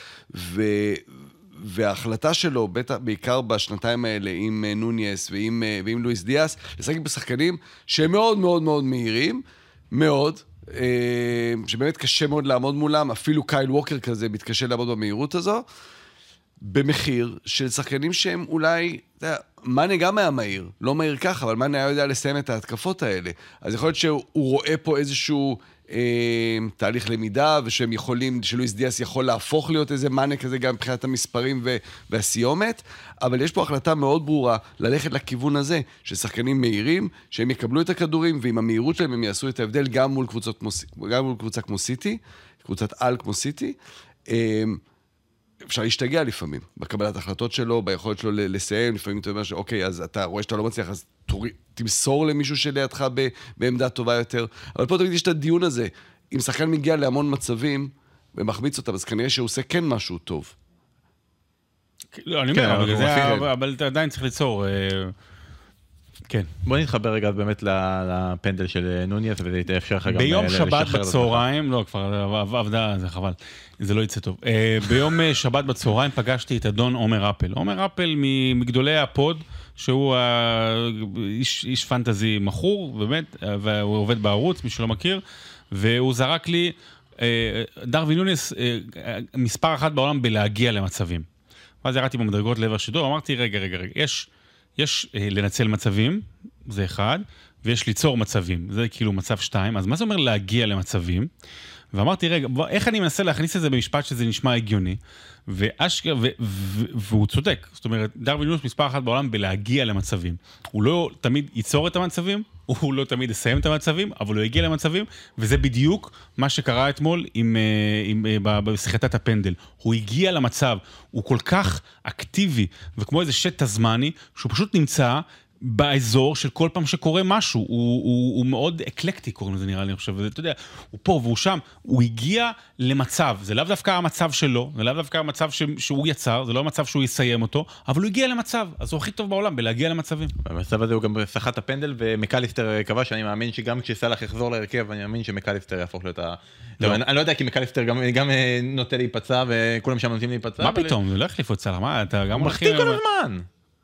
וההחלטה שלו, בעיקר בשנתיים האלה, עם נוניס ועם לואיס דיאס, לשחק בשחקנים שהם מאוד מאוד מאוד מהירים, מאוד, שבאמת קשה מאוד לעמוד מולם, אפילו קייל ווקר כזה מתקשה לעמוד במהירות הזו, במחיר של שחקנים שהם אולי, מנה גם היה מהיר, לא מהיר ככה, אבל מנה היה יודע לסיים את ההתקפות האלה. אז יכול להיות שהוא רואה פה איזשהו תהליך למידה, ושהם יכולים, שלואיס דיאס יכול להפוך להיות איזה מנה כזה גם מבחינת המספרים והסיומת, אבל יש פה החלטה מאוד ברורה ללכת לכיוון הזה, ששחקנים מהירים, שהם יקבלו את הכדורים, ועם המהירות שלהם הם יעשו את ההבדל גם מול קבוצה כמו סיטי, קבוצת על כמו סיטי, אפשר להשתגע לפעמים, בקבלת החלטות שלו, ביכולת שלו לסיים, לפעמים אתה אומר שאוקיי, אז אתה רואה שאתה לא מצליח, אז תמסור למישהו שלידך בעמדה טובה יותר, אבל פה תמיד יש את הדיון הזה, אם שחקן מגיע להמון מצבים, ומחמיץ אותם, אז כנראה שהוא עושה כן משהו טוב. לא, אני אומר, אבל אתה עדיין צריך ליצור, כן. בוא נתחבר רגע באמת לפנדל של נוניס, וזה יתאפשר לך גם ביום שבת בצהריים, לא, כבר עבדה, זה חבל, זה לא יצא טוב. ביום שבת בצהריים פגשתי את אדון עומר אפל. עומר אפל מגדולי הפוד, שהוא איש פנטזי מכור, באמת, והוא עובד בערוץ, מי שלא מכיר, והוא זרק לי, דרווין נוניס, מספר אחת בעולם בלהגיע למצבים. ואז ירדתי במדרגות לעבר שידור, אמרתי, רגע, יש לנצל מצבים, זה אחד, ויש ליצור מצבים, זה כאילו מצב 2, אז מה זה אומר להגיע למצבים? ואמרתי, רגע, איך אני מנסה להכניס את זה במשפט שזה נשמע הגיוני, והוא צודק. זאת אומרת, דרווין נוניס מספר אחת בעולם בלהגיע למצבים. הוא לא תמיד ייצור את המצבים, הוא לא תמיד יסיים את המצבים, אבל הוא יגיע למצבים, וזה בדיוק מה שקרה אתמול בשיחת הפנדל. הוא הגיע למצב, הוא כל כך אקטיבי, וכמו איזה שט תזמני, שהוא פשוט נמצא באזור של כל פעם שקורה משהו, הוא מאוד אקלקטי, קוראים לזה נראה לי, אני חושב, אתה יודע, הוא פה והוא שם, הוא הגיע למצב, זה לאו דווקא המצב שלו, זה לאו דווקא המצב שהוא יצר, זה לא המצב שהוא יסיים אותו, אבל הוא הגיע למצב, אז הוא הכי טוב בעולם בלהגיע למצבים. במצב הזה הוא גם שחט הפנדל, ומקליסטר קבע שאני מאמין שגם כשסלח יחזור להרכב, אני מאמין שמקליסטר יהפוך להיות אני לא יודע, כי מקליסטר גם נוטה להיפצע, וכולם שם נוטים להיפצע. מה פתאום? זה לא החליפו את סלח, מה? אתה גם מחטיא כל הזמן.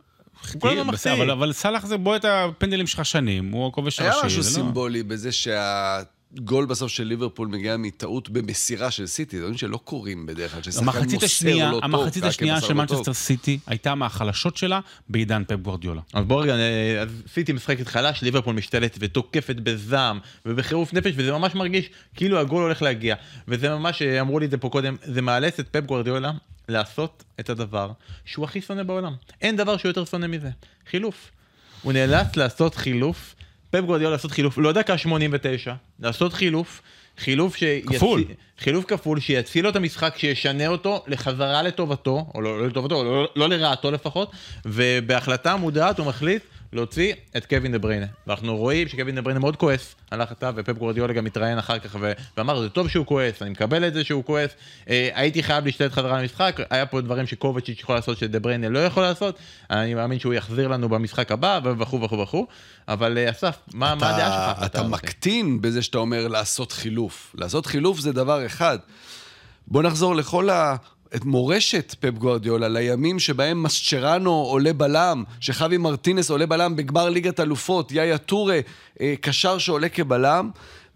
אבל סלח זה בוא את הפנדלים שלך שנים, הוא הכובש ראשי. היה משהו סימבולי בזה שהגול בסוף של ליברפול מגיע מטעות במסירה של סיטי, דברים שלא קורים בדרך כלל, ששחקן מוסר לא טוב. המחצית השנייה של מנצ'סטר סיטי הייתה מהחלשות שלה בעידן פפ גוארדיולה. אז בוא רגע, סיטי משחקת חלש, ליברפול משתלט ותוקפת בזעם ובחירוף נפש, וזה ממש מרגיש כאילו הגול הולך להגיע. וזה ממש, אמרו לי את זה פה קודם, זה מאלץ את פפ גוארדיולה לעשות את הדבר שהוא הכי שונא בעולם. אין דבר שהוא יותר שונא מזה. חילוף. הוא נאלץ לעשות חילוף, פפ גוארדיולה לעשות חילוף, לא דקה 89, לעשות חילוף כפול. חילוף כפול, שיציל לו את המשחק, שישנה אותו לחזרה לטובתו, או לא לטובתו, לא לרעתו לפחות, ובהחלטה מודעת הוא מחליט להוציא את קווין דה בריינה. ואנחנו רואים שקווין דה בריינה מאוד כועס על ההחלטה, ופפ גוארדיולה גם מתראיין אחר כך ואמר, זה טוב שהוא כועס, אני מקבל את זה שהוא כועס, הייתי חייב להשתלט חזרה למשחק, היה פה דברים שקובצ'יץ' יכול לעשות שדה בריינה לא יכול לעשות, אני מאמין שהוא יחזיר לנו במשחק הבא, וכו', אבל אסף, מה הדעה שלך? אתה מקטין בזה שאתה אומר לעשות חילוף. לעשות חילוף זה דבר אחד. בוא נחזור לכל את מורשת פפ גוארדיולה, לימים שבהם מסצ'רנו עולה בלם, שחווי מרטינס עולה בלם בגמר ליגת אלופות, יאיה טורה, קשר שעולה כבלם,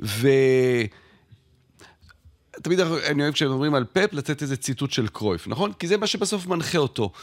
תמיד אני אוהב כשהם אומרים על פפ, לצאת איזה ציטוט של קרויף, נכון? כי זה מה שבסוף מנחה אותו.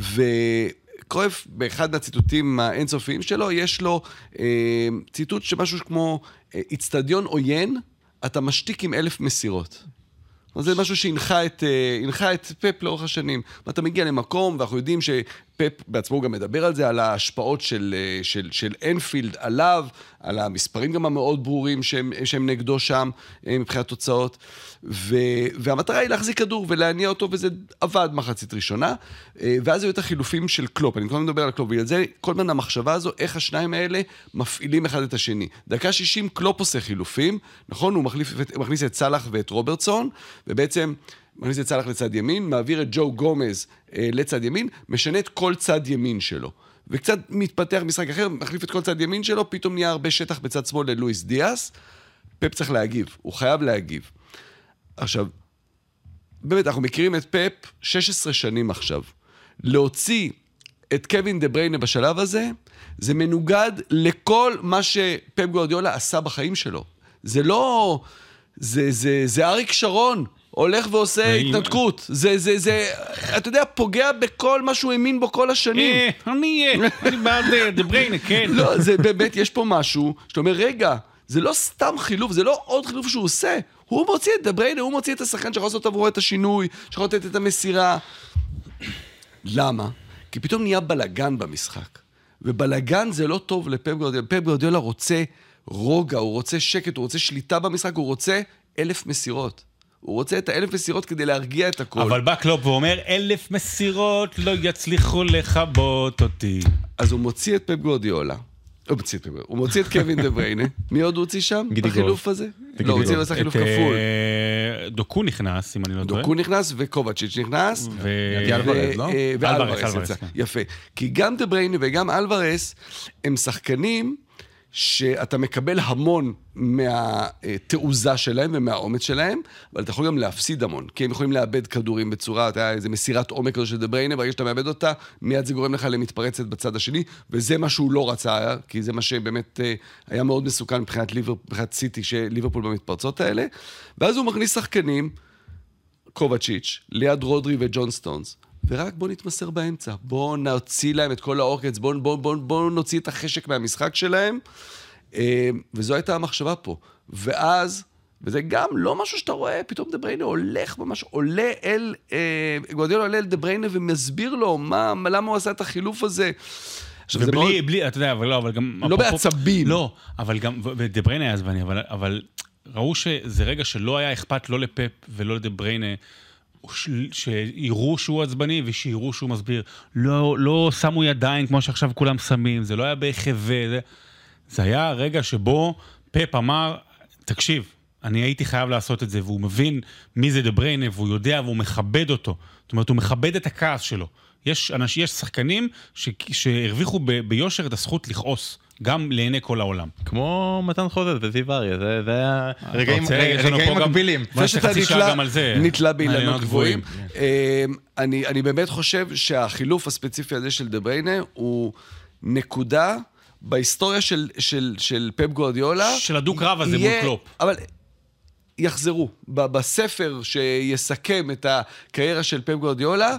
וקרויף, באחד מהציטוטים האינסופיים שלו, יש לו ציטוט שמשהו כמו, אצטדיון עוין, אתה משתיק עם 1000 מסירות. זה משהו שהנחה את פפ לאורך השנים. אתה מגיע למקום, ואנחנו יודעים שפפ בעצמו גם מדבר על זה, על ההשפעות של אנפילד עליו, על המספרים גם המאוד ברורים שהם נגדו שם, מבחינת תוצאות, והמטרה היא להחזיק כדור ולהניע אותו, וזה עבד מחצית ראשונה, ואז היו את החילופים של קלופ, אני כבר מדבר על קלופ, ובגלל זה כל הזמן המחשבה הזו, איך השניים האלה מפעילים אחד את השני. דקה 60 קלופ עושה חילופים, נכון? הוא מכניס את סלח ואת רוברטסון, ובעצם מכניס את סלח לצד ימין, מעביר את ג'ו גומז לצד ימין, משנה את כל צד ימין שלו. וקצת מתפתח משחק אחר, מחליף את כל צד ימין שלו, פתאום נהיה הרבה שטח בצד שמאל ללואיס דיאס, פפ צריך להגיב, הוא חייב להגיב. עכשיו, באמת, אנחנו מכירים את פפ 16 שנים עכשיו. להוציא את קווין דה בריינה בשלב הזה, זה מנוגד לכל מה שפפ גוארדיולה עשה בחיים שלו. זה לא... זה אריק שרון, הולך ועושה התנתקות. זה, אתה יודע, פוגע בכל מה שהוא האמין בו כל השנים. אני בעד דה בריינה, כן. לא, זה באמת, יש פה משהו, שאתה אומר, רגע, זה לא סתם חילוף, זה לא עוד חילוף שהוא עושה. הוא מוציא את דה בריינה, הוא מוציא את השחקן שיכול לעשות עבורו את השינוי, שיכול לתת את המסירה. למה? כי פתאום נהיה בלגן במשחק. ובלגן זה לא טוב לפפ גוארדיולה. פפ גוארדיולה רוצה רוגע, הוא רוצה שקט, הוא רוצה שליטה במשחק, הוא רוצה 1000 מסירות. הוא רוצה את 1000 מסירות כדי להרגיע את הכל. אבל בא קלופ ואומר, 1000 מסירות לא יצליחו לכבות אותי. אז הוא מוציא את פפ גוארדיולה. הוא מוציא את קווין דה בריינה. מי עוד הוא הוציא שם? בחילוף הזה? לא, הוא הוציא ועשה חילוף כפול. דוקו נכנס, אם אני לא טועה. דוקו נכנס וקובצ'יץ' נכנס. אלוורז, לא? ואלוורז יצא. יפה. כי גם דה בריינה וגם אלוורז הם שחקנים שאתה מקבל המון מהתעוזה שלהם ומהעומץ שלהם, אבל אתה יכול גם להפסיד המון, כי הם יכולים לאבד כדורים בצורה, אתה יודע, איזה מסירת עומק כזו של דה בריינה, ברגע שאתה מאבד אותה, מיד זה גורם לך למתפרצת בצד השני, וזה מה שהוא לא רצה, כי זה מה שבאמת היה מאוד מסוכן מבחינת סיטי, שליברפול במתפרצות האלה, ואז הוא מכניס שחקנים, קובצ'יץ', ליד רודרי וג'ון סטונס, ורק בוא נתמסר באמצע, בוא נוציא להם את כל האורקץ, בוא נוציא את החשק מהמשחק שלהם, וזו הייתה המחשבה פה. ואז וזה גם לא משהו שאתה רואה, פתאום דה בריינה הולך ממש, עולה אל, גוארדיולה עולה אל דה בריינה ומסביר לו למה הוא עשה את החילוף הזה. ובלי, אתה יודע, אבל לא, אבל גם... לא בעצבים. לא, אבל גם, ודה בריינה היה זבני, אבל ראו שזה רגע שלא היה אכפת לא לפפ ולא לדה בריינה, שיראו שהוא עצבני ושיראו שהוא מסביר. לא שמו ידיים כמו שעכשיו כולם שמים, זה לא היה בהחווה, זה היה רגע שבו פפ אמר, תקשיב, אני הייתי חייב לעשות את זה, והוא מבין מי זה דה בריינה, והוא יודע והוא מכבד אותו. זאת אומרת, הוא מכבד את הכעס שלו. יש שחקנים שהרוויחו ביושר את הזכות לכעוס, גם לעיני כל העולם. כמו מתן חוזז וזיו אריה, זה היה רגעים מקבילים. ושאתה נתלה באילנות גבוהים. אני באמת חושב שהחילוף הספציפי הזה של דה בריינה הוא נקודה בהיסטוריה של פפ גוארדיולה. של הדוק רב הזה מול קלופ. אבל יחזרו. בספר שיסכם את הקריירה של פפ גוארדיולה,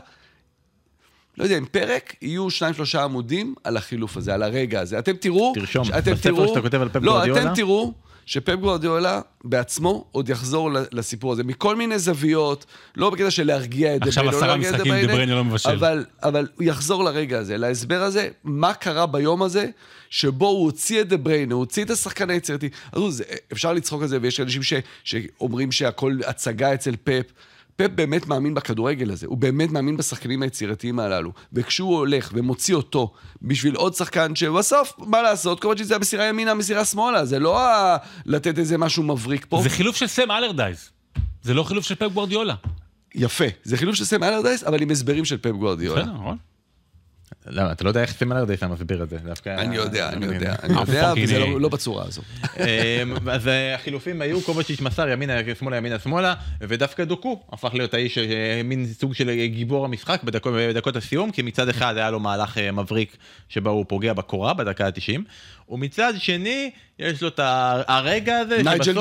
לא יודע, עם פרק יהיו 2-3 עמודים על החילוף הזה, על הרגע הזה. אתם תראו... תרשום, בספר שאתה כותב על פפ גוארדיולה. לא, אתם תראו שפפ גוארדיולה בעצמו עוד יחזור לסיפור הזה, מכל מיני זוויות, לא בקטע של להרגיע את דה בריינה. עכשיו 10 משחקים דה בריינה לא מבשל. אבל הוא יחזור לרגע הזה, להסבר הזה, מה קרה ביום הזה, שבו הוא הוציא את דה בריינה, הוא הוציא את השחקן היצירתי. אז אפשר לצחוק על זה, ויש אנשים שאומרים שהכל הצגה אצל פפ. פפ באמת מאמין בכדורגל הזה, הוא באמת מאמין בשחקנים היצירתיים הללו, וכשהוא הולך ומוציא אותו בשביל עוד שחקן שבסוף, מה לעשות? כל פעם שזה המסירה ימינה, המסירה שמאלה, זה לא לתת איזה משהו מבריק פה. זה חילוף של סם אלרדייז, זה לא חילוף של פפ גוארדיולה. יפה, זה חילוף של סם אלרדייז, אבל עם הסברים של פפ גוארדיולה. בסדר, נכון? למה, אתה לא יודע איך סם אלרדייז מסביר את זה. אני יודע, וזה לא בצורה הזו. אז החילופים היו, קובצ'יץ' מסר ימינה שמאלה, ודווקא דוקו הפך להיות האיש, מין סוג של גיבור המשחק בדקות הסיום, כי מצד אחד היה לו מהלך מבריק שבו הוא פוגע בקורה בדקה ה-90, ומצד שני יש לו את הרגע הזה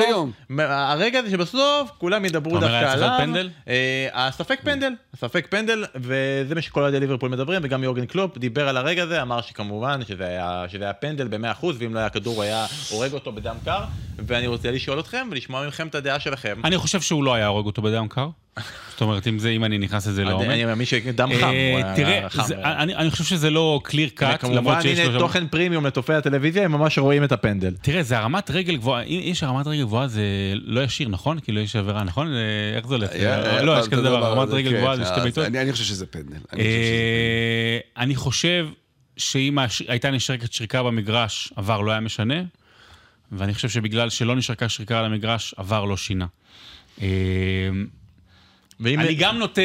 שבסוף כולם ידברו דווקא עליו. הספק פנדל, וזה מה שכל עדי ליברפול מדברים, וגם יורגן קלופ דיבר על הרגע הזה, אמר שכמובן שזה היה פנדל ב-100%, ואם לא היה כדור הוא היה הורג אותו בדם קר, ואני רוצה לשאול אתכם ולשמוע מכם את הדעה שלכם. אני חושב שהוא לא היה הורג אותו בדם קר. זאת אומרת, אם אני נכנס לזה לעומק. אני מאמין שדם חם. תראה, אני חושב שזה לא קליר קאט. כמובן, הנה תוכן פרימיום לתופי הטלוויזיה, הם ממש רואים את הפנדל. תראה, זה הרמת רגל גבוהה. אם יש הרמת רגל גבוהה, זה לא ישיר, נכון? כאילו יש עבירה, נכון? איך זה הולך? לא, יש כזה דבר, הרמת רגל גבוהה, זה שתי ביתות. אני חושב שזה פנדל. אני חושב שאם הייתה נשרקת שריקה במגרש, עבר לא היה משנה, ואני חושב שבגלל שלא נשרקה שריקה על המגרש, עבר לא שינה. אני גם נוטה,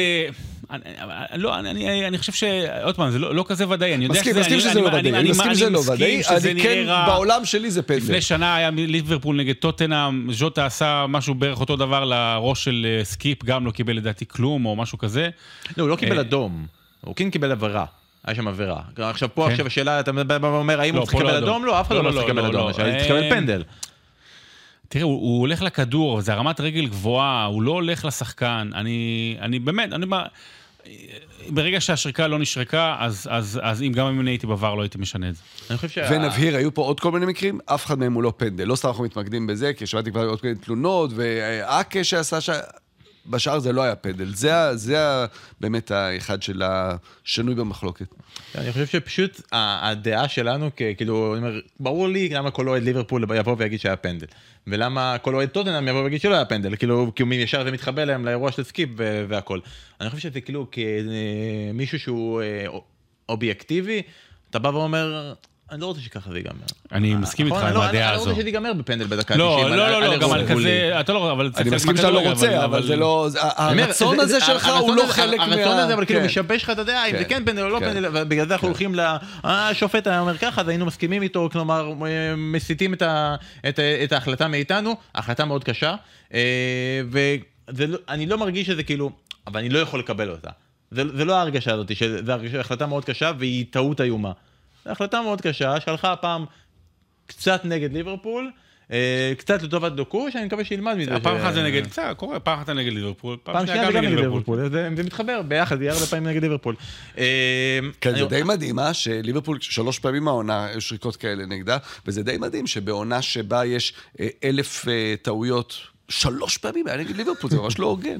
אני חושב עוד פעם, זה לא כזה ודאי, מסכים שזה לא ודאי, אני מסכים שזה לא ודאי, אני כן, בעולם שלי זה פנדל. לפני שנה היה ליברפול נגד טוטנהאם, ז'וטה עשה משהו בערך אותו דבר לראש של סקיפ, גם לא קיבל לדעתי כלום או משהו כזה. לא, הוא לא קיבל אדום, הוא כן קיבל עבירה. היה שם עבירה. עכשיו פה עכשיו השאלה, אתה אומר, האם הוא צריך לקבל אדום? לא, אף אחד לא צריך לקבל אדום, צריך לקבל פנדל. תראה, הוא הולך לכדור, זה הרמת רגל גבוהה, הוא לא הולך לשחקן. אני באמת, ברגע שהשריקה לא נשרקה, אז אם גם אם אני הייתי בעבר, לא הייתי משנה את זה. ונבהיר, היו פה עוד כל מיני מקרים, אף אחד מהם הוא לא פנדל. לא סתם אנחנו מתמקדים בזה, כי שמעתי כבר עוד כל מיני תלונות, והאקה שעשה בשאר זה לא היה פנדל. זה באמת האחד של השינוי במחלוקת. אני חושב שפשוט הדעה שלנו, כאילו, ברור לי למה כל אוהד ליברפול יבוא ויגיד שהיה פנדל. ולמה כל אוהד טוטנהאם יבוא ויגיד שלא היה פנדל. כאילו, כי ישר זה מתחבא להם לאירוע של סקיפ והכל. אני חושב שזה כאילו כמישהו שהוא אובייקטיבי, אתה בא ואומר... אני לא רוצה שככה זה ייגמר. אני מסכים איתך עם הדעה הזו. אני לא רוצה שזה ייגמר בפנדל בדקה 90. לא, גם על כזה, אתה לא, אבל... אני מסכים שאתה לא רוצה, אבל זה לא... הרצון הזה שלך הוא לא חלק מה... הרצון הזה, אבל כאילו משבש לך את הדעה, אם זה כן פנדל או לא פנדל, ובגלל זה אנחנו הולכים לשופט האמר ככה, אז היינו מסכימים איתו, כלומר, מסיתים את ההחלטה מאיתנו, החלטה מאוד קשה, ואני לא מרגיש שזה כאילו, אבל אני לא יכול לקבל אותה. זה לא ההרגשה הזאת, זו החלטה מאוד קשה, והיא טעות איומה. החלטה מאוד קשה, שהלכה הפעם קצת נגד ליברפול, קצת לטובת דוקו, שאני מקווה שילמד מזה. הפעם אחת זה נגד, קצת, קורה, פעם אחת נגד ליברפול, פעם שנייה זה גם נגד ליברפול, זה מתחבר ביחד, זה יהיה הרבה פעמים נגד ליברפול. כן, זה די מדהים, שליברפול 3 פעמים העונה, שריקות כאלה נגדה, וזה די מדהים שבעונה שבה יש 1000 טעויות 3 פעמים היה נגד ליברפול, זה ממש לא הוגן.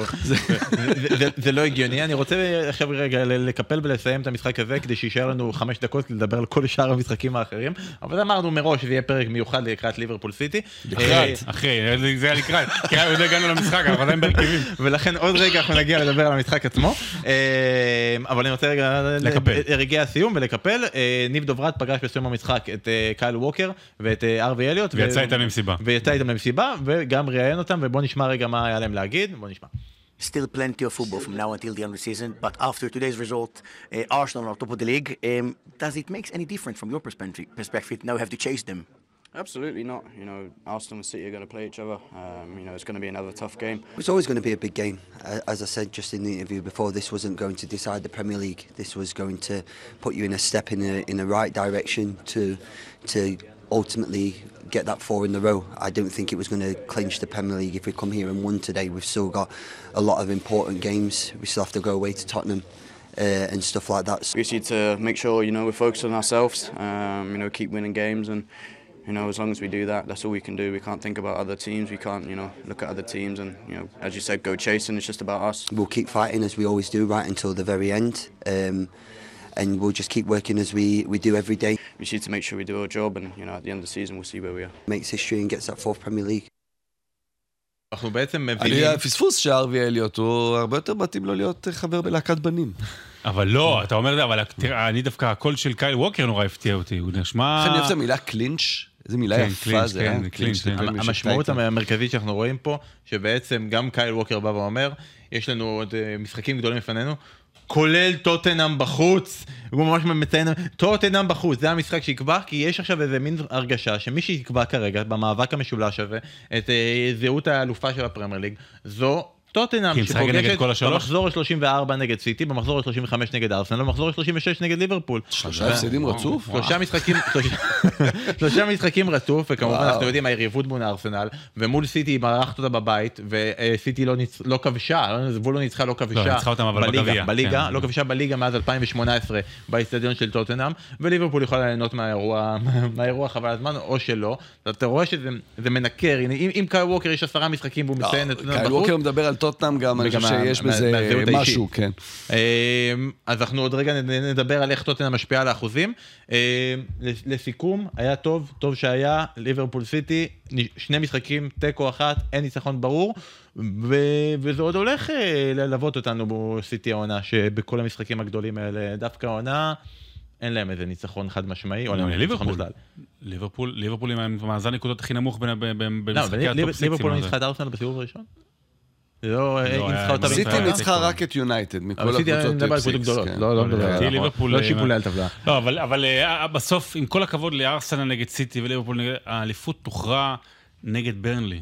זה לא הגיוני, אני רוצה עכשיו רגע לקפל ולסיים את המשחק הזה, כדי שישאר לנו 5 דקות לדבר על כל שאר המשחקים האחרים, אבל אמרנו מראש שזה יהיה פרק מיוחד לקראת ליברפול סיטי. אחרי, זה היה לקראת, כי עוד הגענו למשחק, אנחנו עדיין בהרכבים. ולכן עוד רגע אנחנו נגיע לדבר על המשחק עצמו, אבל אני רוצה רגע רגע הסיום ולקפל. ניב דוברת פגש בסיום המשחק את קייל ווקר ואת ארווי אליוט, ויצא איתם למסיבה, וגם ראיין אותם, ובוא נשמע רגע מה היה להם להגיד, בוא נשמע. Still plenty of football from now until the end of the season, but after today's result, Arsenal are top of the league. Does it make any difference from your perspective now have to chase them? Absolutely not. You know, Arsenal and City are going to play each other. You know, it's going to be another tough game. It's always going to be a big game. As I said just in the interview before, this wasn't going to decide the Premier League. This was going to put you in a step in the right direction to ultimately get that 4 in a row. I don't think it was going to clinch the Premier League if we come here and won today. We've still got a lot of important games. We still have to go away to Tottenham and stuff like that. We just need to make sure, you know, we're focused on ourselves, you know, keep winning games, and, you know, as long as we do that, that's all we can do. We can't think about other teams. We can't, you know, look at other teams and, you know, as you said, go chasing. It's just about us. We'll keep fighting as we always do right until the very end. And we'll just keep working as we do every day. We just need to make sure we do our job, and, you know, at the end of the season, we'll see where we are. Makes history and gets that 4th Premier League. אנחנו בעצם מבינים... הפספוס שהארווי אליוט הוא הרבה יותר מתאים לו להיות חבר בלהקת בנים. אבל לא, אתה אומר, אבל אני דווקא הקול של קייל ווקר נורא הפתיע אותי, הוא נשמע... אני אוהב את המילה קלינץ', איזה מילה יפה זה. המשמעות המרכזית שאנחנו רואים פה, שבעצם גם קייל ווקר בא ואומר, יש לנו עוד משחקים גדולים לפנינו, כולל טוטנהאם בחוץ, הוא ממש מציין, טוטנהאם בחוץ, זה המשחק שיקבע, כי יש עכשיו איזה מין הרגשה שמי שיקבע כרגע במאבק המשולש הזה, את זהות האלופה של הפרמייר ליג, זו טוטנהאם שפוגשת במחזור ה-34 נגד סיטי, במחזור ה-35 נגד ארסנל, במחזור ה-36 נגד ליברפול. 3 הפסדים רצוף? 3 משחקים רצוף, וכמובן אנחנו יודעים, היריבות מול ארסנל, ומול סיטי מערכת אותה בבית, וסיטי לא כבשה, זבול לא ניצחה, לא כבשה בליגה, לא כבשה בליגה מאז 2018 באצטדיון של טוטנהאם, וליברפול יכולה ליהנות מהאירוע חבל הזמן, או שלא. אתה רואה שזה מנקר, אם קייל ווקר יש 10 משחקים והוא מציין את קייל ווקר מדבר על טוטנהאם גם, אני חושב שיש בזה משהו, כן. אז אנחנו עוד רגע נדבר על איך טוטנהאם משפיעה על האחוזים. לסיכום, היה טוב שהיה ליברפול סיטי, 2 משחקים, תיקו 1, אין ניצחון ברור, וזה עוד הולך ללוות אותנו בסיטי העונה, שבכל המשחקים הגדולים האלה, דווקא העונה, אין להם איזה ניצחון חד משמעי, או להם ניצחון בכלל. ליברפול עם המאזן נקודות הכי נמוך במשחקי הטופ 6. ליברפול לא ניצחה את ארסנל בסיבוב הראשון? סיטי ניצחה רק את יונייטד מכל הקבוצות. לא שיפולי על טבלה. לא, אבל בסוף, עם כל הכבוד לארסנל נגד סיטי וליברפול, האליפות תוכרע נגד ברנלי,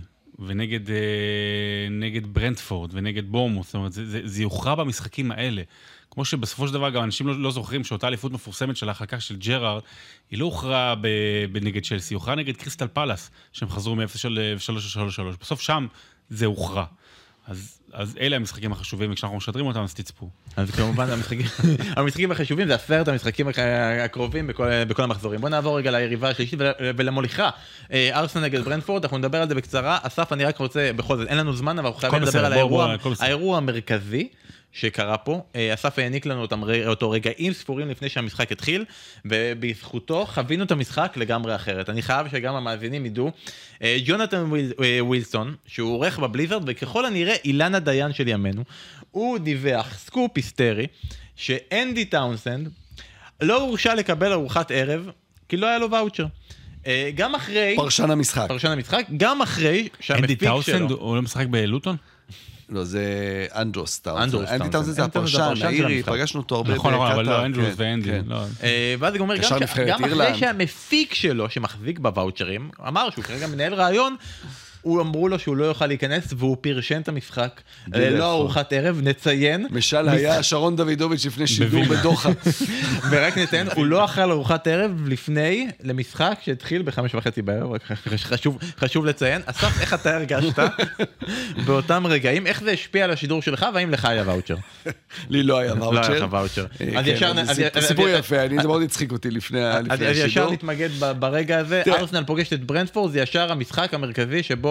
ונגד ברנטפורד, ונגד בורמוס. זאת אומרת, זה יוכרע במשחקים האלה. כמו שבסופו של דבר גם אנשים לא זוכרים שאותה אליפות מפורסמת של ההחלקה של ג'רארד, היא לא הוכרעה נגד צ'לסי, היא הוכרעה נגד קריסטל פלאס, שהם חזרו מ-0 של 3-3. בסוף שם זה הוכרע. אז אלה המשחקים החשובים, וכשאנחנו משדרים אותם, אז תצפו. אז כמובן, המשחקים החשובים זה 10 המשחקים הקרובים בכל המחזורים. בואו נעבור רגע ליריבה השלישית ולמוליכה. ארסנל נגד ברנטפורד, אנחנו נדבר על זה בקצרה. אסף, אני רק רוצה, בכל זאת, אין לנו זמן, אבל אנחנו חייבים לדבר על האירוע המרכזי שקרה פה. אסף העניק לנו אותו רגעים ספורים לפני שהמשחק התחיל, ובזכותו חווינו את המשחק לגמרי אחרת. אני חייב שגם המאזינים ידעו. ג'ונתן ווילסון, שהוא עורך בבליזרד, וככל הנראה אילנה דיין של ימינו, הוא דיווח סקופ היסטרי, שאנדי טאונסנד לא הורשה לקבל ארוחת ערב, כי לא היה לו ואוצ'ר. גם אחרי... פרשן המשחק, גם אחרי שהמפיק שלו... אנדי טאונסנד הוא לא משחק בלוטון? לא, זה אנדרוס טאונסנד. אנדי טאונסנד זה הפרשן, האירי, פגשנו אותו הרבה בקטר. נכון, אבל לא אנדרוס ואנדי. ואז הוא אומר, גם אחרי שהמפיק שלו, שמחזיק בוואוצ'רים, אמר שהוא כרגע מנהל רעיון, הוא אמרו לו שהוא לא יוכל להיכנס, והוא פרשן את המשחק, לא ארוחת ערב, נציין. משל היה שרון דוידוביץ' לפני שידור בדוחה. ורק נציין, הוא לא אכל ארוחת ערב לפני למשחק שהתחיל ב5:30 בערב, חשוב לציין. אסף, איך אתה הרגשת באותם רגעים, איך זה השפיע על השידור שלך, והאם לך היה ואוצ'ר? לי לא היה ואוצ'ר. סיפור יפה, זה מאוד הצחיק אותי לפני השידור. אז ישר נתמגד ברגע הזה, ארסנל פוגשת את ברנטפורד, זה ישר המשחק המרכזי שבו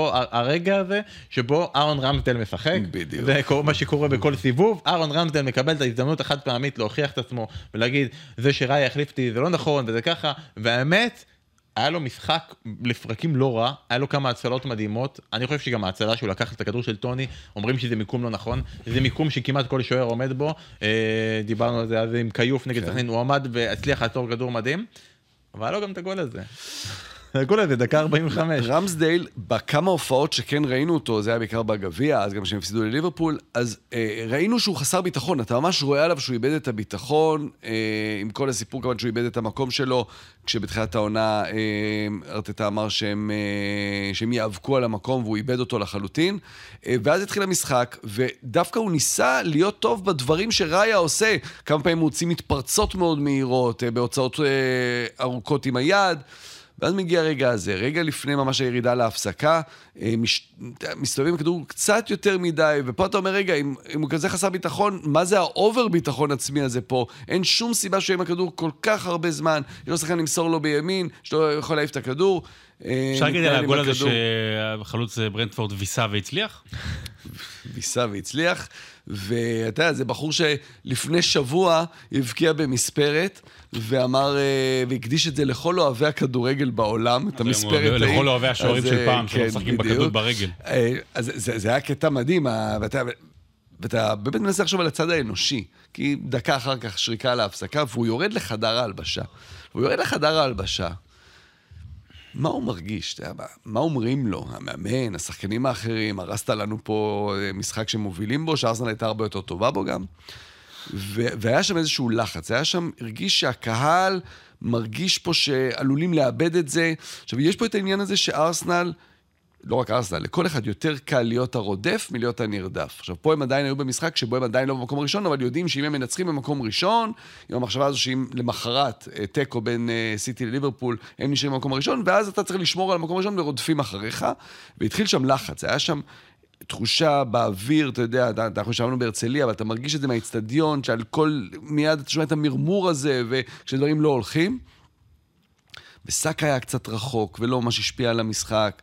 יבוא הרגע הזה, שבו אהרון רמסדל משחק, בדיוק. זה מה שקורה בכל סיבוב, אהרון רמסדל מקבל את ההזדמנות החד פעמית להוכיח את עצמו, ולהגיד, זה שראי החליף אותי זה לא נכון, וזה ככה, והאמת, היה לו משחק לפרקים לא רע, היה לו כמה הצלות מדהימות, אני חושב שגם ההצלה שהוא לקח את הכדור של טוני, אומרים שזה מיקום לא נכון, זה מיקום שכמעט כל שוער עומד בו, דיברנו על זה אז עם קיוף נגד סכנין, הוא עמד והצליח לעצור כדור מדהים, אבל היה לו גם את הגול הזה. הגול הזה, דקה 45. רמסדייל, בכמה הופעות שכן ראינו אותו, זה היה בעיקר בגביע, אז גם שהם הפסידו לליברפול, אז ראינו שהוא חסר ביטחון, אתה ממש רואה עליו שהוא איבד את הביטחון, עם כל הסיפור כמובן שהוא איבד את המקום שלו, כשבתחילת העונה ארטטה אמר שהם יאבקו על המקום, והוא איבד אותו לחלוטין, ואז התחיל המשחק, ודווקא הוא ניסה להיות טוב בדברים שראיה עושה, כמה פעמים הוא הוציא מתפרצות מאוד מהירות, בהוצאות ארוכות עם היד, ואז מגיע הרגע הזה, רגע לפני ממש הירידה להפסקה, מסתובבים כדור קצת יותר מדי, ופה אתה אומר, רגע, אם הוא כזה חסר ביטחון, מה זה האובר ביטחון עצמי הזה פה? אין שום סיבה שהוא עם הכדור כל כך הרבה זמן, יש לו שחקן למסור לו בימין, שלא יכול להעיף את הכדור. אפשר להגיד על הגול הזה שהחלוץ ברנטפורד ויסה והצליח? ויסה והצליח, ואתה יודע, זה בחור שלפני שבוע הבקיע במספרת, ואמר, והקדיש את זה לכל אוהבי הכדורגל בעולם, את המספרת. לכל אוהבי השוערים של פעם, שלא משחקים בכדור ברגל. אז זה היה קטע מדהים, ואתה באמת מנסה לחשוב על הצד האנושי, כי דקה אחר כך שריקה על ההפסקה, והוא יורד לחדר ההלבשה. מה הוא מרגיש? מה אומרים לו? המאמן, השחקנים האחרים, הרסת לנו פה משחק שמובילים בו, שארסנל הייתה הרבה יותר טובה בו גם. והיה שם איזשהו לחץ. היה שם, הרגיש שהקהל מרגיש פה שעלולים לאבד את זה. עכשיו, יש פה את העניין הזה שארסנל, לא רק ארסנל, לכל אחד יותר קל להיות הרודף מלהיות הנרדף. עכשיו, פה הם עדיין היו במשחק שבו הם עדיין לא במקום ראשון, אבל יודעים שאם הם מנצחים במקום ראשון, עם המחשבה הזו שאם למחרת טקו בין סיטי לליברפול, הם נשארים במקום הראשון, ואז אתה צריך לשמור על המקום הראשון ורודפים אחריך, והתחיל שם לחץ. היה שם תחושה באוויר, אתה יודע, אנחנו שמענו בהרצליה, אבל אתה מרגיש את זה מהאצטדיון, שעל כל מיד אתה שומע את המרמור הזה, וכשדברים לא הולכים. וסאקה היה קצת רחוק, ולא ממש השפיע על המשחק.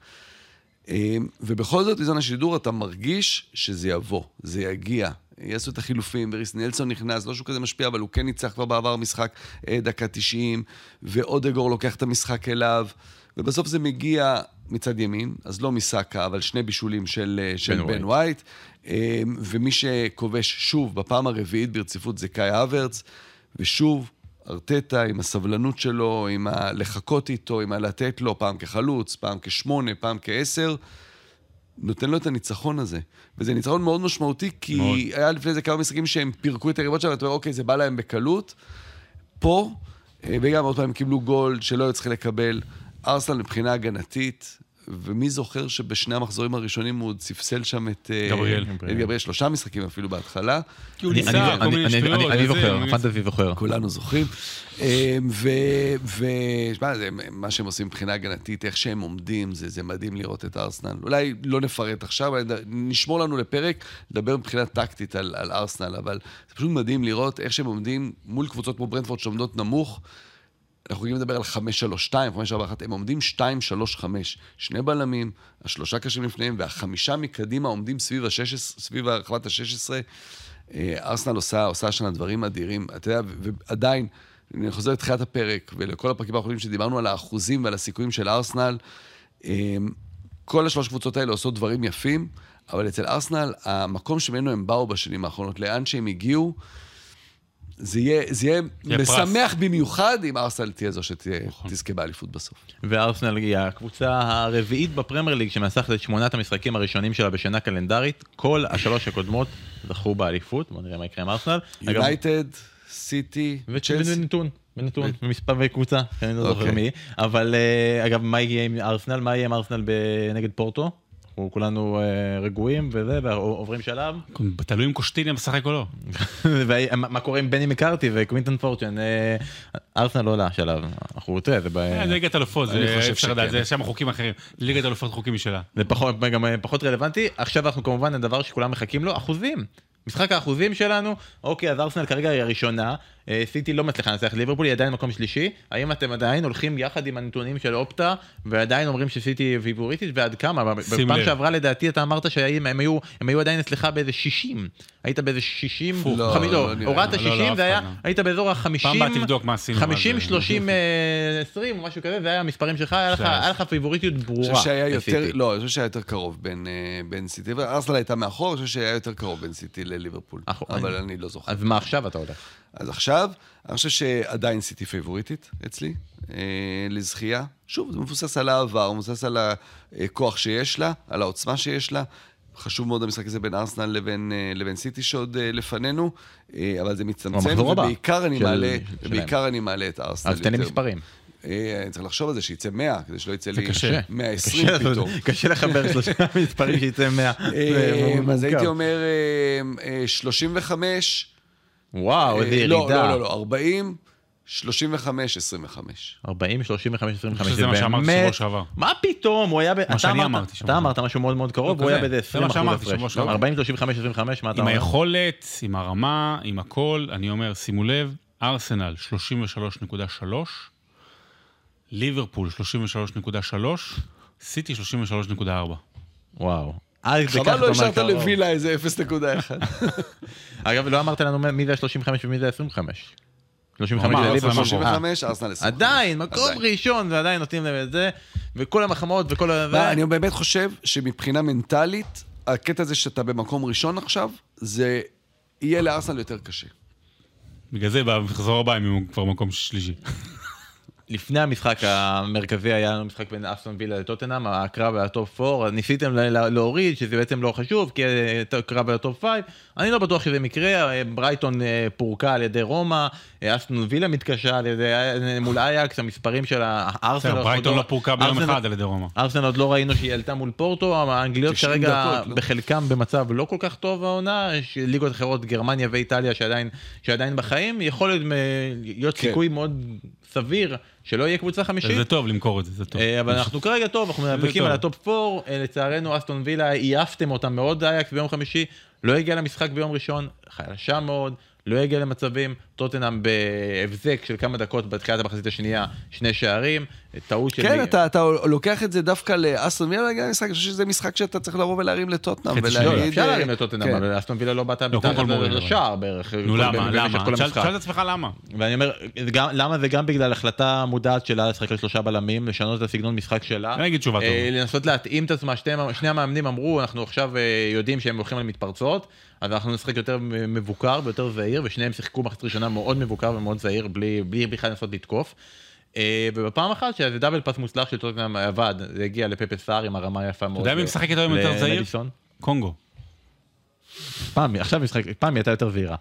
ובכל זאת, בזמן השידור, אתה מרגיש שזה יבוא, זה יגיע. יעשו את החילופים, וריס נלסון נכנס, לא שהוא כזה משפיע, אבל הוא כן ניצח כבר בעבר משחק דקה 90, ואודגור לוקח את המשחק אליו, ובסוף זה מגיע מצד ימין, אז לא מסאקה, אבל שני בישולים של בן ווייט, ומי שכובש שוב, בפעם הרביעית ברציפות זה קאי האוורץ, ושוב, ארטטה עם הסבלנות שלו, עם הלחכות איתו, עם הלתת לו, פעם כחלוץ, פעם כ8, פעם כ10, נותן לו את הניצחון הזה. וזה ניצחון מאוד משמעותי, כי מאוד. היה לפני זה כמה משחקים שהם פירקו את הריבות שלהם, ואתה אומר, אוקיי, זה בא להם בקלות. פה, וגם עוד פעם הם קיבלו גול שלא היו צריכים לקבל, ארסנל מבחינה הגנתית, ומי זוכר שבשני המחזורים הראשונים הוא ספסל שם את גבריאל, 3 משחקים אפילו בהתחלה. כי הוא ניסה, כל מיני שטויות. אני זוכר, פנטזי זוכר. כולנו זוכרים. ומה שהם עושים מבחינה הגנתית, איך שהם עומדים, זה מדהים לראות את ארסנל. אולי לא נפרט עכשיו, נשמור לנו לפרק, לדבר מבחינה טקטית על ארסנל, אבל זה פשוט מדהים לראות איך שהם עומדים מול קבוצות כמו ברנטפורד שעומדות נמוך, אנחנו יכולים לדבר על 5-3-2, 5-4-1, הם עומדים 2-3-5, 2 בלמים, 3 קשים לפניהם, וה5 מקדימה עומדים סביב הרחבת ה-16. ארסנל עושה שנה דברים אדירים, אתה יודע, ועדיין, אני חוזר לתחילת הפרק, ולכל הפרקים האחרונים שדיברנו על האחוזים ועל הסיכויים של ארסנל, כל השלוש קבוצות האלה עושות דברים יפים, אבל אצל ארסנל, המקום שמנו הם באו בשנים האחרונות, לאן שהם הגיעו, זה יהיה משמח במיוחד אם ארסנל תהיה זו שתזכה באליפות בסוף. וארסנל היא הקבוצה הרביעית בפרמייר ליג שמנסחת את 8 המשחקים הראשונים שלה בשנה קלנדרית, כל השלוש הקודמות זכו באליפות, בוא נראה מה יקרה עם ארסנל. יונייטד, סיטי, צ'לסי. בנתון, במספר וקבוצה, אני לא זוכר מי. אבל אגב, מה יהיה עם ארסנל? מה יהיה עם ארסנל נגד פורטו? אנחנו כולנו רגועים וזה, ועוברים שלב. תלוי אם קושטיניה משחק או לא. ומה קורה עם בני מקארתי וקווינטון פורצ'ן? ארסנל לא עולה שלב. אנחנו רוצים, זה ליגת אלופות, זה שם חוקים אחרים. ליגת אלופות חוקים משלה. זה גם פחות רלוונטי. עכשיו אנחנו כמובן הדבר שכולם מחכים לו, אחוזים. משחק האחוזים שלנו, אוקיי, אז ארסנל כרגע היא הראשונה, סיטי לא מצליחה לנצח, ליברפול היא עדיין מקום שלישי, האם אתם עדיין הולכים יחד עם הנתונים של אופטה, ועדיין אומרים שסיטי היא פיבוריטית, ועד כמה? בפעם שעברה לדעתי אתה אמרת שהם היו עדיין אצלך באיזה 60, היית באיזה 60, הורדת 60, היית באזור ה-50, פעם בא תבדוק מה עשינו. 50, 30, 20, או משהו כזה, זה היה המספרים שלך, היה לך פיבוריטיות ברורה. לא, אני חושב שהיה יותר קרוב בין סיטי, ארסנל הייתה מאחור, אני חושב שהיה יותר קרוב בין סיטי לליברפול, אבל אני לא זוכר. אז מה עכשיו אתה הולך? אז עכשיו, אני חושב שעדיין סיטי פייבוריטית אצלי, לזכייה. שוב, זה מבוסס על העבר, מבוסס על הכוח שיש לה, על העוצמה שיש לה. חשוב מאוד המשחק הזה בין ארסנל לבין סיטי שעוד לפנינו, אבל זה מצטמצם, ובעיקר אני מעלה את ארסנל. אז תן לי מספרים. אני צריך לחשוב על זה שיצא 100, כדי שלא יצא לי 120 פתאום. קשה לחבר 3 מספרים שיצא 100. אז הייתי אומר 35, וואו, איזה ירידה. לא, 40, 35, 25. 40, 35, 25. זה מה שאמרתי שבוע שעבר. מה פתאום? הוא היה... אתה אמרת משהו מאוד מאוד קרוב, הוא היה באיזה 20% הפרש. 40, 35, 25, מה אתה אומר? עם היכולת, עם הרמה, עם הכל, אני אומר, שימו לב, ארסנל 33.3, ליברפול 33.3, סיטי 33.4. וואו. חבל לא השארת לווילה איזה 0.1. אגב, לא אמרת לנו מי זה ה-35 ומי זה ה-25. 35, ארסנל 25. עדיין, מקום ראשון, ועדיין נותנים להם את זה, וכל המחמאות וכל הזה. אני באמת חושב שמבחינה מנטלית, הקטע הזה שאתה במקום ראשון עכשיו, זה יהיה לארסנל יותר קשה. בגלל זה, בחזור הבא, הם יהיו כבר מקום שלישי. לפני המשחק המרכזי היה לנו משחק בין אסטון וילה לטוטנהאם, הקרב על הטופ 4, ניסיתם להוריד שזה בעצם לא חשוב, כי קרב על הטופ 5, אני לא בטוח שזה מקרה, ברייטון פורקה על ידי רומא, אסטון וילה מתקשה על ידי מול אייקס, המספרים של הארסנל... ברייטון לא פורקה ביום אחד על ידי רומא. ארסנל עוד לא ראינו שהיא עלתה מול פורטו, האנגליות כרגע בחלקם במצב לא כל כך טוב העונה, ליגות אחרות, גרמניה ואיטליה שעדיין בחיים, יכול להיות סיכוי מאוד סביר שלא יהיה קבוצה חמישית. זה טוב למכור את זה, זה טוב. אבל אנחנו כרגע טוב, אנחנו נאבקים על הטופ 4, לצערנו אסטון וילה, עייפתם אותם מאוד אייקס ביום חמישי, לא הגיע למשחק ביום ראשון, חלשה מאוד, לא הגיע למצבים, טוטנהאם בהבזק של כמה דקות בתחילת המחצית השנייה, 2 שערים, טעות של... כן, אתה לוקח את זה דווקא לאסטון וילה, אני חושב שזה משחק שאתה צריך לבוא ולהרים לטוטנהאם. אפשר להרים לטוטנהאם, אבל אסטון וילה לא באת מתחת לשער בערך. נו, למה? שאל את עצמך למה. ואני אומר, למה זה גם בגלל החלטה מודעת שלה לשחק על 3 בלמים, לשנות את הסגנון משחק שלה. אני אגיד תשובה טובה. לנסות להתאים את עצמה, שני המאמנים אמרו, אנחנו עכשיו יודעים שהם הולכים על מתפרצות, אז אנחנו נשחק יותר מבוקר ויותר זהיר, ושניהם שיחקו מחצית ראשונה מאוד מבוקר ומאוד זהיר, בלי בכלל לנסות לתקוף. ובפעם אחת שזה דאבל פס מוצלח של טוטנהאם עבד, זה הגיע לפפה סאר עם הרמה יפה מאוד. אתה יודע מי משחק איתו עם יותר זהיר? קונגו. פעם היא הייתה יותר זהירה.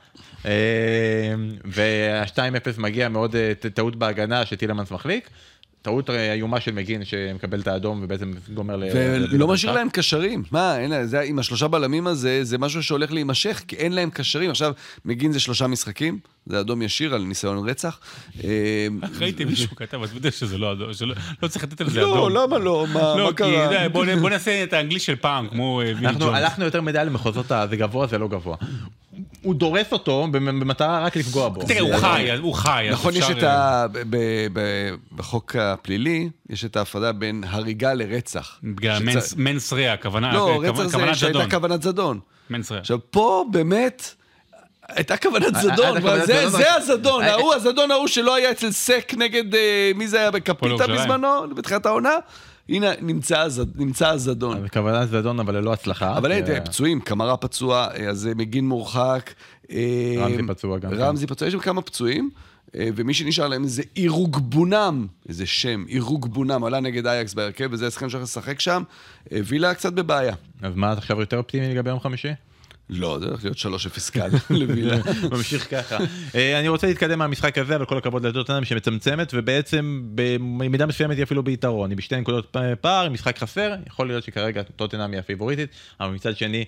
וה-2-0 מגיע מאוד טעות בהגנה שטילמנס מחליק. טעות איומה של מגין שמקבל את האדום ובעצם גומר ולא משאיר להם קשרים. מה, עם ה3 בלמים הזה, זה משהו שהולך להימשך, כי אין להם קשרים. עכשיו, מגין זה 3 משחקים, זה אדום ישיר על ניסיון רצח. ראיתי מישהו כתב, אז בדיוק שזה לא אדום, לא צריך לתת על זה אדום. לא, למה לא? מה קרה? בוא נעשה את האנגלית של פעם, כמו ויל ג'ונס. הלכנו יותר מדי למחוזות, זה גבוה, זה לא גבוה. הוא דורס אותו במטרה רק לפגוע בו. תראה, הוא חי. נכון, יש את בחוק הפלילי, יש את ההפרדה בין הריגה לרצח. מנס ריאה, כוונת זדון. לא, רצח זה שהייתה כוונת זדון. מנס ריאה. עכשיו, פה באמת... הייתה כוונת זדון, זה הזדון, הזדון ההוא שלא היה אצל סק נגד מי זה היה בקפיטה בזמנו, בתחילת העונה, הנה נמצא הזדון. כוונת זדון אבל ללא הצלחה. אבל פצועים, קמרה פצוע, אז מגין מורחק, רמזי פצוע גם. רמזי פצוע, יש שם כמה פצועים, ומי שנשאר להם זה אירוגבונם, איזה שם, אירוגבונם, עלה נגד אייקס בהרכב, וזה השחקן שהולך לשחק שם, וילה קצת בבעיה. אז מה, עכשיו יותר אופטימי לגבי יום חמישי? לא, זה הולך להיות 3-0 קל לווילה. ממשיך ככה. אני רוצה להתקדם מהמשחק הזה, אבל כל הכבוד לטוטנהאם שמצמצמת, ובעצם במידה מסוימת היא אפילו ביתרון. היא בשתי נקודות פער, משחק חסר, יכול להיות שכרגע טוטנהאם היא הפיבוריטית, אבל מצד שני,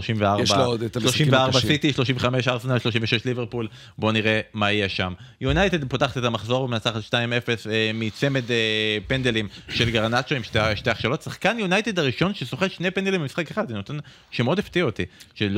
34 סיטי, 35 ארסנל, 36 ליברפול, בואו נראה מה יהיה שם. יונייטד פותחת את המחזור ומנצחת 2-0 מצמד פנדלים של גרנצ'ו עם שתי הכשלות. שחקן יונייטד הראשון שסוחט 2 פנדלים במשחק אחד, זה נותן שמאוד הפתיע אותי, שלא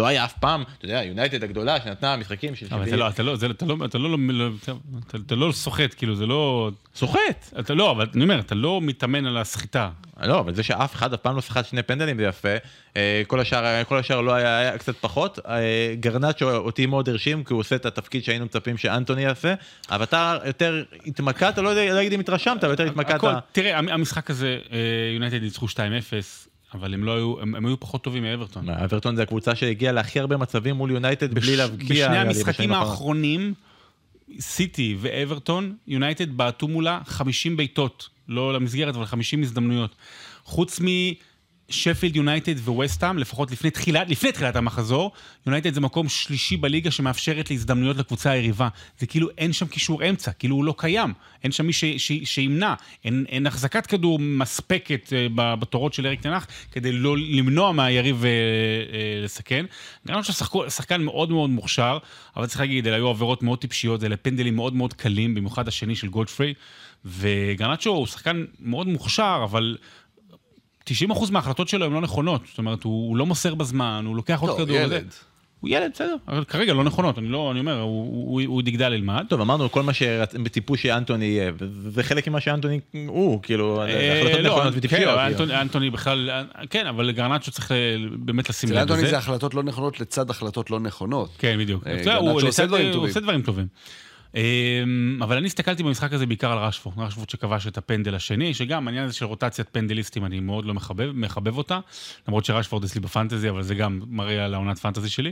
לא היה אף פעם, אתה יודע, יונייטד הגדולה שנתנה משחקים של 70. אבל אתה לא סוחט, כאילו, זה לא... סוחט! לא, אבל אני אומר, אתה לא מתאמן על הסחיטה. לא, אבל זה שאף אחד אף פעם לא סחט 2 פנדלים, זה יפה. כל השאר לא היה קצת פחות. גרנצ'ו אותי מאוד הרשים, כי הוא עושה את התפקיד שהיינו מצפים שאנטוני יעשה, אבל אתה יותר התמקדת, לא יודע אם התרשמת, אבל יותר התמקדת. תראה, המשחק הזה, יונייטד ניצחו 2-0, אבל הם היו פחות טובים מאברטון. אברטון זה הקבוצה שהגיעה להכי הרבה מצבים מול יונייטד בלי להבקיע. בשני המשחקים האחרונים, סיטי ואברטון, יונייטד בעטו מולה 50 ביתות, לא למסגרת, אבל 50 הזדמנויות. חוץ משפילד יונייטד וווסטהאם, לפחות לפני תחילת המחזור, יונייטד זה מקום שלישי בליגה שמאפשרת להזדמנויות לקבוצה היריבה. זה כאילו אין שם קישור אמצע, כאילו הוא לא קיים. אין שם מי שימנע. אין החזקת כדור מספקת בתורות של אריק תנח, כדי לא למנוע מהיריב לסכן. גם ששחקן מאוד מאוד מוכשר, אבל צריך להגיד, אלה היו עבירות מאוד טיפשיות, זה לפנדלים מאוד מאוד קלים, במיוחד השני של גולדפריי, וגרנצ'ו הוא שחקן מאוד מוכשר, אבל 90% מההחלטות שלו הן לא נכונות. זאת אומרת, הוא לא מוסר בזמן, הוא לוקח עוד כדור. הוא ילד, בסדר. אבל כרגע לא נכונות, אני אומר, הוא יגדל ללמד. טוב, אמרנו כל מה שבטיפוש שאנטוני יהיה, וזה חלק ממה שאנטוני הוא, כאילו, החלטות נכונות וטיפשיות. אנטוני בכלל, כן, אבל גרנצ'ו צריך באמת לשים לב לזה. אנטוני זה החלטות לא נכונות לצד החלטות לא נכונות. כן, בדיוק. הוא עושה דברים טובים. אבל אני הסתכלתי במשחק הזה בעיקר על רשפורד שכבש את הפנדל השני, שגם העניין הזה של רוטציית פנדליסטים אני מאוד לא מחבב אותה, למרות שרשפורד אצלי בפנטזי, אבל זה גם מראה על העונת פנטזי שלי.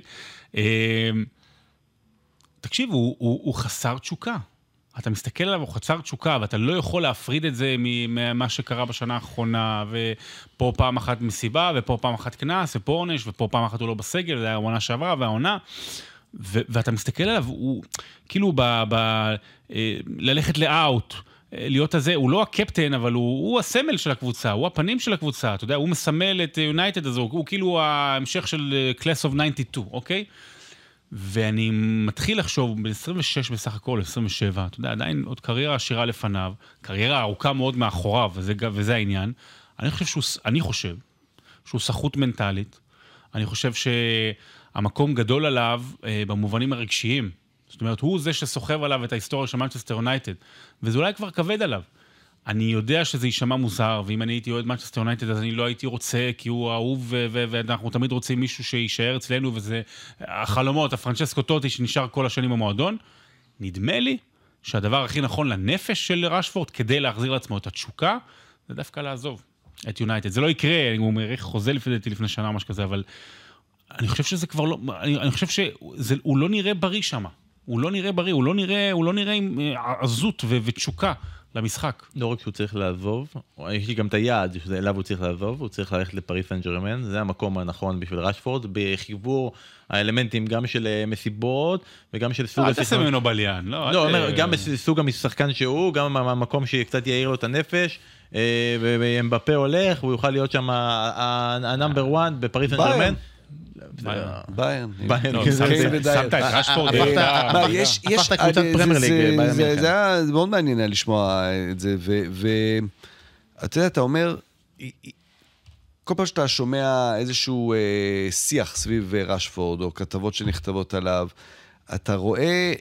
תקשיב, הוא חסר תשוקה. אתה מסתכל עליו, הוא חסר תשוקה, ואתה לא יכול להפריד את זה ממה שקרה בשנה האחרונה, ופה פעם אחת מסיבה, ופה פעם אחת כנס, ופה עונש, ופה פעם אחת הוא לא בסגל, זה העונה שעברה והעונה. ואתה מסתכל עליו, הוא כאילו ללכת לאוט, להיות הזה, הוא לא הקפטן, אבל הוא הסמל של הקבוצה, הוא הפנים של הקבוצה, אתה יודע, הוא מסמל את יונייטד הזו, הוא כאילו ההמשך של Class of 92, אוקיי? ואני מתחיל לחשוב, ב-26 בסך הכל, 27, אתה יודע, עדיין עוד קריירה עשירה לפניו, קריירה ארוכה מאוד מאחוריו, וזה העניין. אני חושב שהוא סחוט מנטלית, אני חושב שהמקום גדול עליו במובנים הרגשיים. זאת אומרת, הוא זה שסוחב עליו את ההיסטוריה של מנצ'סטר יונייטד, וזה אולי כבר כבד עליו. אני יודע שזה יישמע מוזר, ואם אני הייתי אוהד מנצ'סטר יונייטד, אז אני לא הייתי רוצה, כי הוא אהוב, ואנחנו תמיד רוצים מישהו שישאר אצלנו, וזה החלומות, הפרנצ'סקו טוטי שנשאר כל השנים במועדון. נדמה לי שהדבר הכי נכון לנפש של רשפורד, כדי להחזיר לעצמו את התשוקה, זה דווקא לעזוב את יונייטד. זה לא יקרה, הוא אומר, חוזה לפני שנה או משהו כזה, אבל אני חושב שזה כבר לא, אני חושב שהוא לא נראה בריא שם. הוא לא נראה בריא, הוא לא נראה עם עזות ותשוקה למשחק. לא רק שהוא צריך לעזוב, יש לי גם את היעד שאליו הוא צריך לעזוב, הוא צריך ללכת לפריס סן ז'רמן, זה המקום הנכון בשביל רשפורד, בחיבור האלמנטים גם של מסיבות, וגם של סוג... אל תעשה ממנו בליין, לא? לא, גם בסוג המשחקן שהוא, גם המקום שקצת יעיר לו את הנפש, ואמבפה הולך, הוא יוכל להיות שם הנאמבר 1 בפריס סן ז'רמן. ביירן. שמת את רשפורד. הפכת קבוצת פרמייר ליג. זה היה מאוד מעניין לשמוע את זה, ואתה יודע, אתה אומר, כל פעם שאתה שומע איזשהו שיח סביב רשפורד, או כתבות שנכתבות עליו, אתה רואה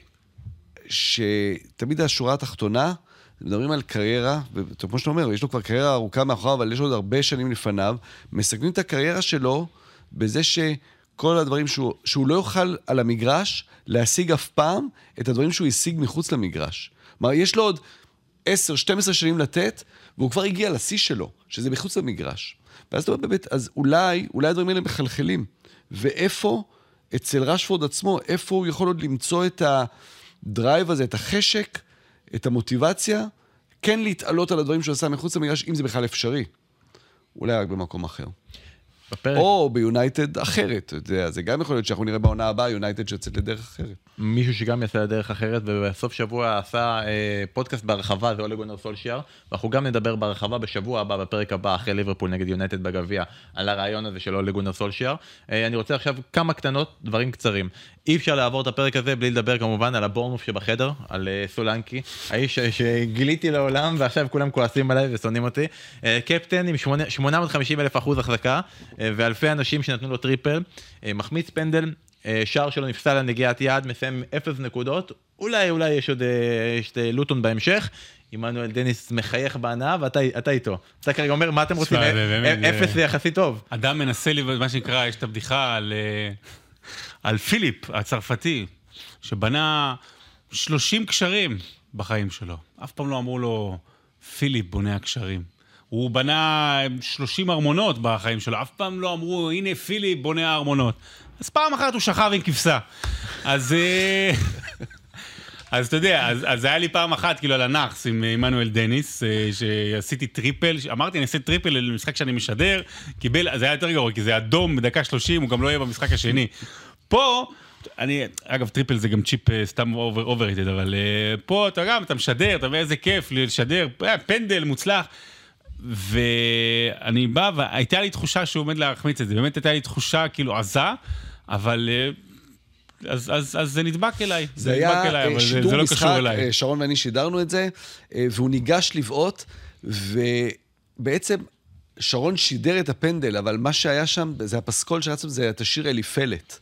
שתמיד השורה התחתונה, מדברים על קריירה, וכמו שאתה אומר, יש לו כבר קריירה ארוכה מאחוריו, אבל יש לו עוד הרבה שנים לפניו, מסכנים את הקריירה שלו, בזה שכל הדברים שהוא לא יוכל על המגרש להשיג אף פעם את הדברים שהוא השיג מחוץ למגרש. כלומר, יש לו עוד 10-12 שנים לתת, והוא כבר הגיע לשיא שלו, שזה מחוץ למגרש. ואז אתה אומר באמת, אז אולי הדברים האלה מחלחלים. ואיפה, אצל רשפורד עצמו, איפה הוא יכול עוד למצוא את הדרייב הזה, את החשק, את המוטיבציה, כן להתעלות על הדברים שהוא עשה מחוץ למגרש, אם זה בכלל אפשרי. אולי רק במקום אחר. או ביונייטד אחרת, זה גם יכול להיות שאנחנו נראה בעונה הבאה יונייטד שיוצאת לדרך אחרת. מישהו שגם יצא לדרך אחרת, ובסוף שבוע עשה פודקאסט בהרחבה, זה אולה גונר סולשייר, ואנחנו גם נדבר בהרחבה בשבוע הבא, בפרק הבא, אחרי ליברפול נגד יונייטד בגביע, על הרעיון הזה של אולה גונר סולשייר. אני רוצה עכשיו כמה קטנות, דברים קצרים. אי אפשר לעבור את הפרק הזה בלי לדבר כמובן על הבורנמוף שבחדר, על סולנקי, האיש שגיליתי לעולם, ועכשיו כולם כועסים עליי ושונאים אותי. קפטן עם 850,000% החזקה, ואלפי אנשים שנתנו לו טריפל, מחמיץ פנדל, שער שלו נפסל על נגיעת יד, מסיים 0 נקודות, אולי יש עוד לוטון בהמשך, עמנואל דניס מחייך בהנאה, ואתה איתו. אתה כרגע אומר, מה אתם רוצים? 0 זה יחסית טוב. אדם מנסה לי, מה שנקרא, יש את הבדיחה על פיליפ, הצרפתי, שבנה 30 קשרים בחיים שלו. אף פעם לא אמרו לו, פיליפ בונה הקשרים. הוא בנה 30 ארמונות בחיים שלו, אף פעם לא אמרו, הנה פיליפ בונה הארמונות. אז פעם אחת הוא שכב עם כבשה. אז אתה יודע, אז היה לי פעם אחת כאילו על הנחס עם עמנואל דניס, שעשיתי טריפל, אמרתי אני אעשה טריפל למשחק שאני משדר, קיבל, זה היה יותר גרוע, כי זה אדום בדקה 30, הוא גם לא יהיה במשחק השני. פה, אגב טריפל זה גם צ'יפ סתם אוברייטד, אבל פה אתה משדר, אתה יודע איזה כיף לשדר, פנדל מוצלח, ואני בא, והייתה לי תחושה שהוא עומד להחמיץ את זה, באמת הייתה לי תחושה כאילו עזה, אבל אז זה נדבק אליי. זה היה שידור לא משחק, שרון ואני שידרנו את זה, והוא ניגש לבעוט, ובעצם שרון שידר את הפנדל, אבל מה שהיה שם, זה הפסקול שרצם, זה את השיר אליפלת.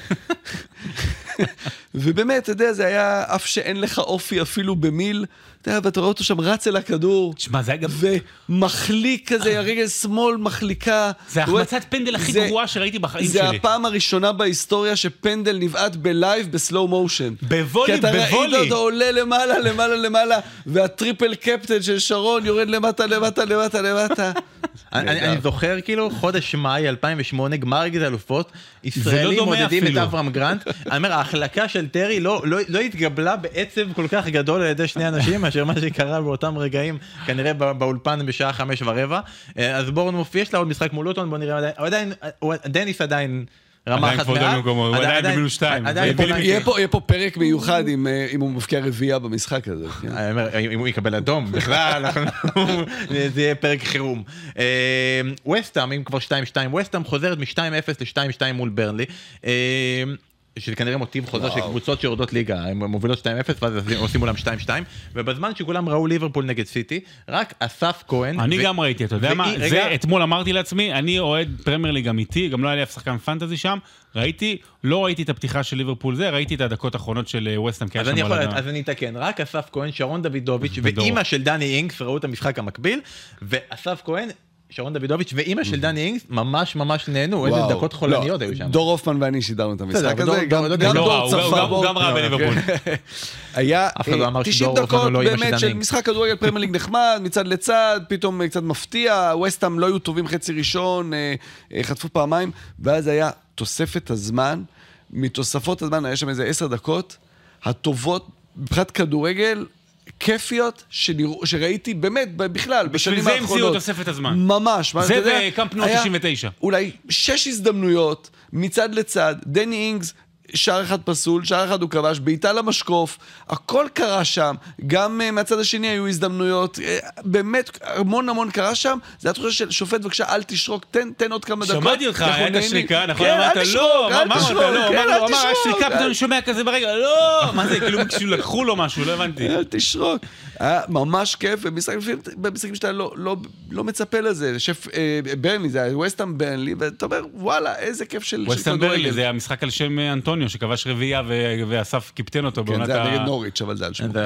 ובאמת, אתה יודע, זה היה אף שאין לך אופי אפילו במיל, אתה יודע, ואתה רואה אותו שם רץ אל הכדור, שמה, זה היה גם... ומחליק כזה, הרגל שמאל מחליקה. זה החמצת פנדל הכי גרוע שראיתי בחיים שלי. זה הפעם הראשונה בהיסטוריה שפנדל נבעט בלייב בסלואו מושן. בוולי, כי אתה ראית אותו עולה למעלה, והטריפל קפטן של שרון יורד למטה. אני זוכר כאילו חודש מאי 2008, גמר ליגת האלופות, ישראלים מודדים את אברהם גרנט. אני אומר, ההחלקה של טרי לא התגבלה בעצב כל כך גדול על ידי שני אנשים, מאשר מה שקרה באותם רגעים, כנראה באולפן בשעה 5:15. אז בורנמוף, יש לה עוד משחק מול לוטון, בוא נראה, דניס עדיין רמה אחת מעט. הוא עדיין במינוס 2. יהיה פה פרק מיוחד אם הוא מבקיע רביעייה במשחק הזה. אם הוא יקבל אדום, בכלל, זה יהיה פרק חירום. ווסטהאם, אם כבר 2-2, ווסטהאם חוזרת מ-2-0 ל-2-2 מול ברנלי. שזה כנראה מוטיב חוזר של קבוצות שיורדות ליגה, הן מובילות 2-0 ואז עושים מולם 2-2, ובזמן שכולם ראו ליברפול נגד סיטי, רק אסף כהן... אני גם ראיתי, אתה יודע מה? זה אתמול אמרתי לעצמי, אני אוהד פרמייר ליג אמיתי, גם לא היה לי אף שחקן פנטזי שם, לא ראיתי את הפתיחה של ליברפול זה, ראיתי את הדקות האחרונות של ווסטהאם. אז אני אתקן, רק אסף כהן, שרון דוידוביץ' ואימא של דני אינגס ראו את המשחק המקביל, ואסף כהן שרון דוידוביץ' ואימא של דני אינגס ממש נהנו, איזה דקות חולניות היו שם. דור הופמן ואני שידרנו את המשחק הזה, גם דור צפה בו. גם רע בליברפול. היה 90 דקות באמת של משחק כדורגל פרמייר ליג נחמד, מצד לצד, פתאום קצת מפתיע, ווסטהאם לא היו טובים חצי ראשון, חטפו פעמיים, ואז היה תוספת הזמן, מתוספות הזמן היה שם איזה 10 דקות, הטובות מבחינת כדורגל, כיפיות שראיתי באמת בכלל בשנים האחרונות. בשביל זה המציאו תוספת הזמן. ממש. זה וקאמפ נו 99. אולי 6 הזדמנויות מצד לצד, דני אינגס, שער אחד פסול, שער אחד הוא כבש, בעיטה למשקוף, הכל קרה שם, גם מהצד השני היו הזדמנויות, באמת המון קרה שם, זה התחושה של שופט בבקשה, אל תשרוק, תן עוד כמה דקות. שמעתי אותך, היה את השריקה, נכון, אמרת לא, אמר, השריקה פתאום שומע כזה ברגע, לא, מה זה, כאילו לקחו לו משהו, לא הבנתי. אל תשרוק. היה ממש כיף, במשחקים שאתה לא מצפה לזה, שף ברנלי, זה היה ווסטהאם ברנלי, ואתה אומר, וואלה, איזה כיף של ווסטהאם ברנלי, זה המשחק על שם אנטוניו, שכבש רביעייה ואסף קיפטן אותו בעונת ה... כן, זה היה נגד נוריץ', אבל זה על שמו.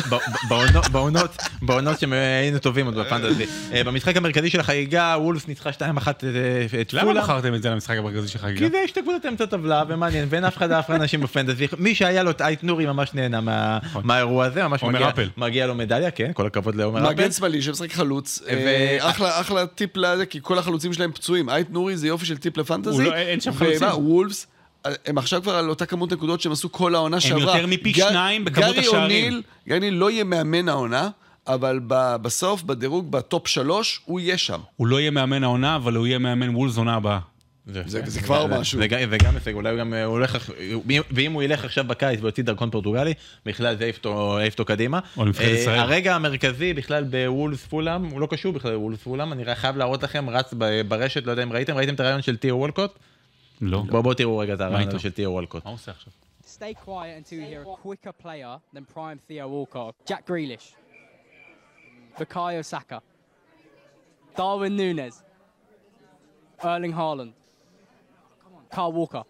בעונות שהיינו טובים עוד בפנטזי. במשחק המרכזי של החגיגה, וולפס ניצחה 2-1 את פולה. למה בחרתם את זה למשחק המרכזי של החגיגה? כי זה יש תקבוצת אמצע טבלה, ומעניין, ואין אף אחד אנשים בפנטזי. מי שהיה לו את אייט נורי ממש נהנה מהאירוע הזה, ממש מגיע לו מדליה, כן, כל הכבוד לעומר אפל. מגן שמאלי שמשחק חלוץ, אחלה טיפ לזה, כי כל החלוצים שלהם פצועים. אייט נורי זה יופי של טיפ לפנטזי. אין שם חלוצים. וולפס, הם עכשיו כבר על אותה כמות נקודות שהם עשו כל העונה שעברה. הם יותר מפי 2 בכמות השערים. גרי אוניל לא יהיה מאמן העונה, אבל בסוף, בדירוג, בטופ 3, הוא יהיה שם. הוא לא יהיה מאמן העונה, אבל הוא יהיה מאמן וולפס עונה הבאה. זה כבר משהו. וגם הישג, אולי הוא גם הולך, ואם הוא ילך עכשיו בקיץ ויוציא דרכון פורטוגלי, בכלל זה איפתו קדימה. הרגע המרכזי בכלל בוולפס פולאם, הוא לא קשור בכלל בוולפס פולאם, אני חייב להראות לכם, רץ ברשת, לא יודע אם ראיתם את הרעיון של תיאו וולקוט? לא. בואו תראו רגע את הרעיון של תיאו וולקוט. מה הוא עושה עכשיו? Stay quiet until you hear a quicker player than prime Theo Walcott. Jack Grealish. Bukayo Saka. Darwin Núñez. Erling Haaland. Kyle Walker.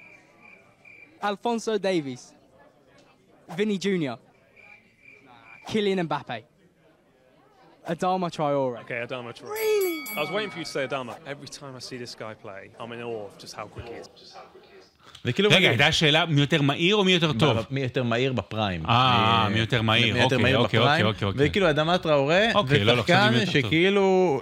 Alphonso Davies. Vinny Jr. Kylian Mbappe. Adama Traore. Okay, Adama Traore. Really? I was waiting for you to say Adama. Every time I see this guy play, I'm in awe of just how quick he is. רגע, הייתה שאלה מי יותר מהיר או מי יותר טוב? מי יותר מהיר בפריים. מי יותר מהיר, אוקיי. וכאילו אדמה טראורה זה שחקן שכאילו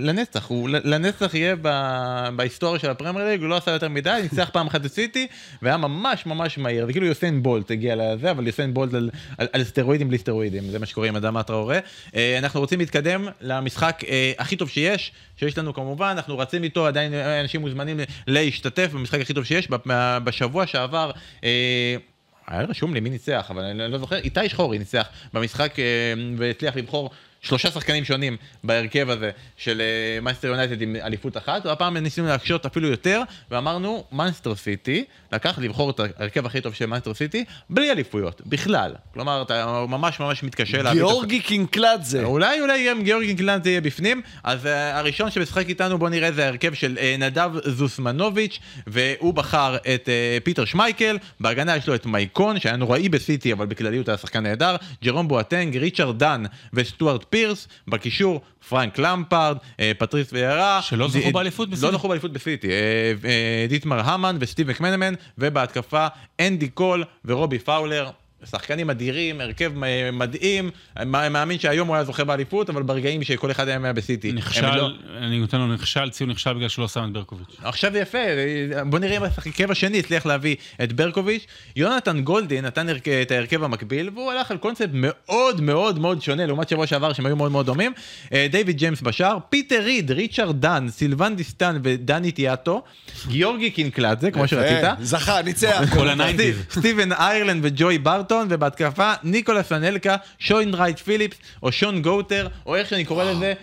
לנצח יהיה בהיסטוריה של הפרמייר ליג, הוא לא עשה יותר מדי, ניצח פעם אחת את סיטי, והיה ממש ממש מהיר, וכאילו יוסיין בולט הגיע לזה, אבל יוסיין בולט על סטרואידים בלי סטרואידים, זה מה שקורה עם אדמה טראורה. אנחנו רוצים להתקדם למשחק הכי טוב שיש לנו כמובן, אנחנו רצים איתו, עדיין אנשים מוזמנים להשתתף במשחק הכי טוב שיש, בשבוע שעבר, היה רשום לי מי ניצח, אבל אני לא זוכר, איתי שחורי ניצח במשחק והצליח לבחור 3 שחקנים שונים בהרכב הזה של מנצ'סטר יונייטד עם אליפות אחת, והפעם ניסינו להקשות אפילו יותר, ואמרנו, מנצ'סטר סיטי לקח לבחור את ההרכב הכי טוב של מנצ'סטר סיטי, בלי אליפויות, בכלל. כלומר, אתה ממש ממש מתקשה להביא... גיאורגי קינקלדזה. אולי גיאורגי קינקלדזה יהיה בפנים, אז הראשון שמשחק איתנו, בוא נראה, זה ההרכב של נדב זוסמנוביץ', והוא בחר את פיטר שמייקל, בהגנה יש לו את מייקון, שהיה נוראי בסיטי, אבל בכלליות היה שחקן נהדר, ג'רום בואטנג, ריצ'רד דן וסטוארט פירס, בקישור פרנק למפארד, פטריס ויארה, שלא זכו באליפות בסיטי. לא זכו באליפות בסיטי, דיטמר המן וסטיב מקמנמן, ובהתקפה אנדי קול ורובי פאולר, שחקנים אדירים, הרכב מדהים, מאמין שהיום הוא היה זוכה באליפות, אבל ברגעים שכל אחד היה בסיטי. נכשל, אני נותן לו ציון נכשל בגלל שלא שם את ברקוביץ'. עכשיו זה יפה, בוא נראה אם ההרכב השני הצליח להביא את ברקוביץ'. יונתן גולדין נתן את ההרכב המקביל, והוא הלך על קונספט מאוד מאוד מאוד שונה, לעומת שבוע שעבר שהם היו מאוד מאוד דומים. דיוויד ג'יימס בשער, פיטר ריד, ריצ'רד דן, סילבן דיסטן ודני טיאטו, גיאורגי קינקלדזה, כמו שרצית. זכה, ניצח. כל הניינטיז. סטיבן איירלנד וג'וי ברטון, ובהתקפה ניקולס אנלקה, שוין רייט פיליפס, או שון גוטר, או איך שאני קורא לזה,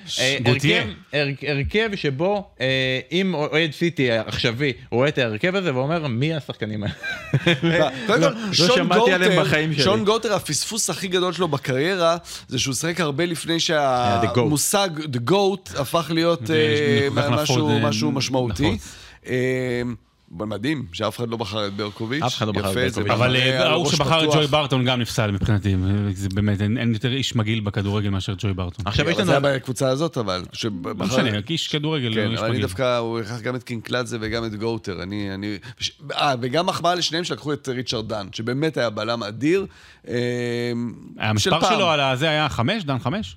הרכב שבו, אם אוהד סיטי עכשווי, הוא רואה את ההרכב הזה ואומר, מי השחקנים האלה? לא שמעתי עליהם בחיים שלי. שון גוטר, הפספוס הכי גדול שלו בקריירה, זה שהוא שחק הרבה לפני שהמושג The Goat הפך להיות משהו משמעותי. מדהים, שאף אחד לא בחר את ברקוביץ'. אף אחד לא בחר את ברקוביץ'. אבל הוא שבחר את ג'וי ברטון גם נפסל מבחינתי. זה באמת, אין יותר איש מגיל בכדורגל מאשר ג'וי ברטון. עכשיו יש לנו... זה היה בקבוצה הזאת, אבל... לא משנה, איש כדורגל לא איש מגיל. אני דווקא, הוא לקח גם את קינקלדזה וגם את גוטר. וגם מחמאה לשניהם שלקחו את ריצ'רד דן, שבאמת היה בלם אדיר. המספר שלו על זה היה 5, דן 5?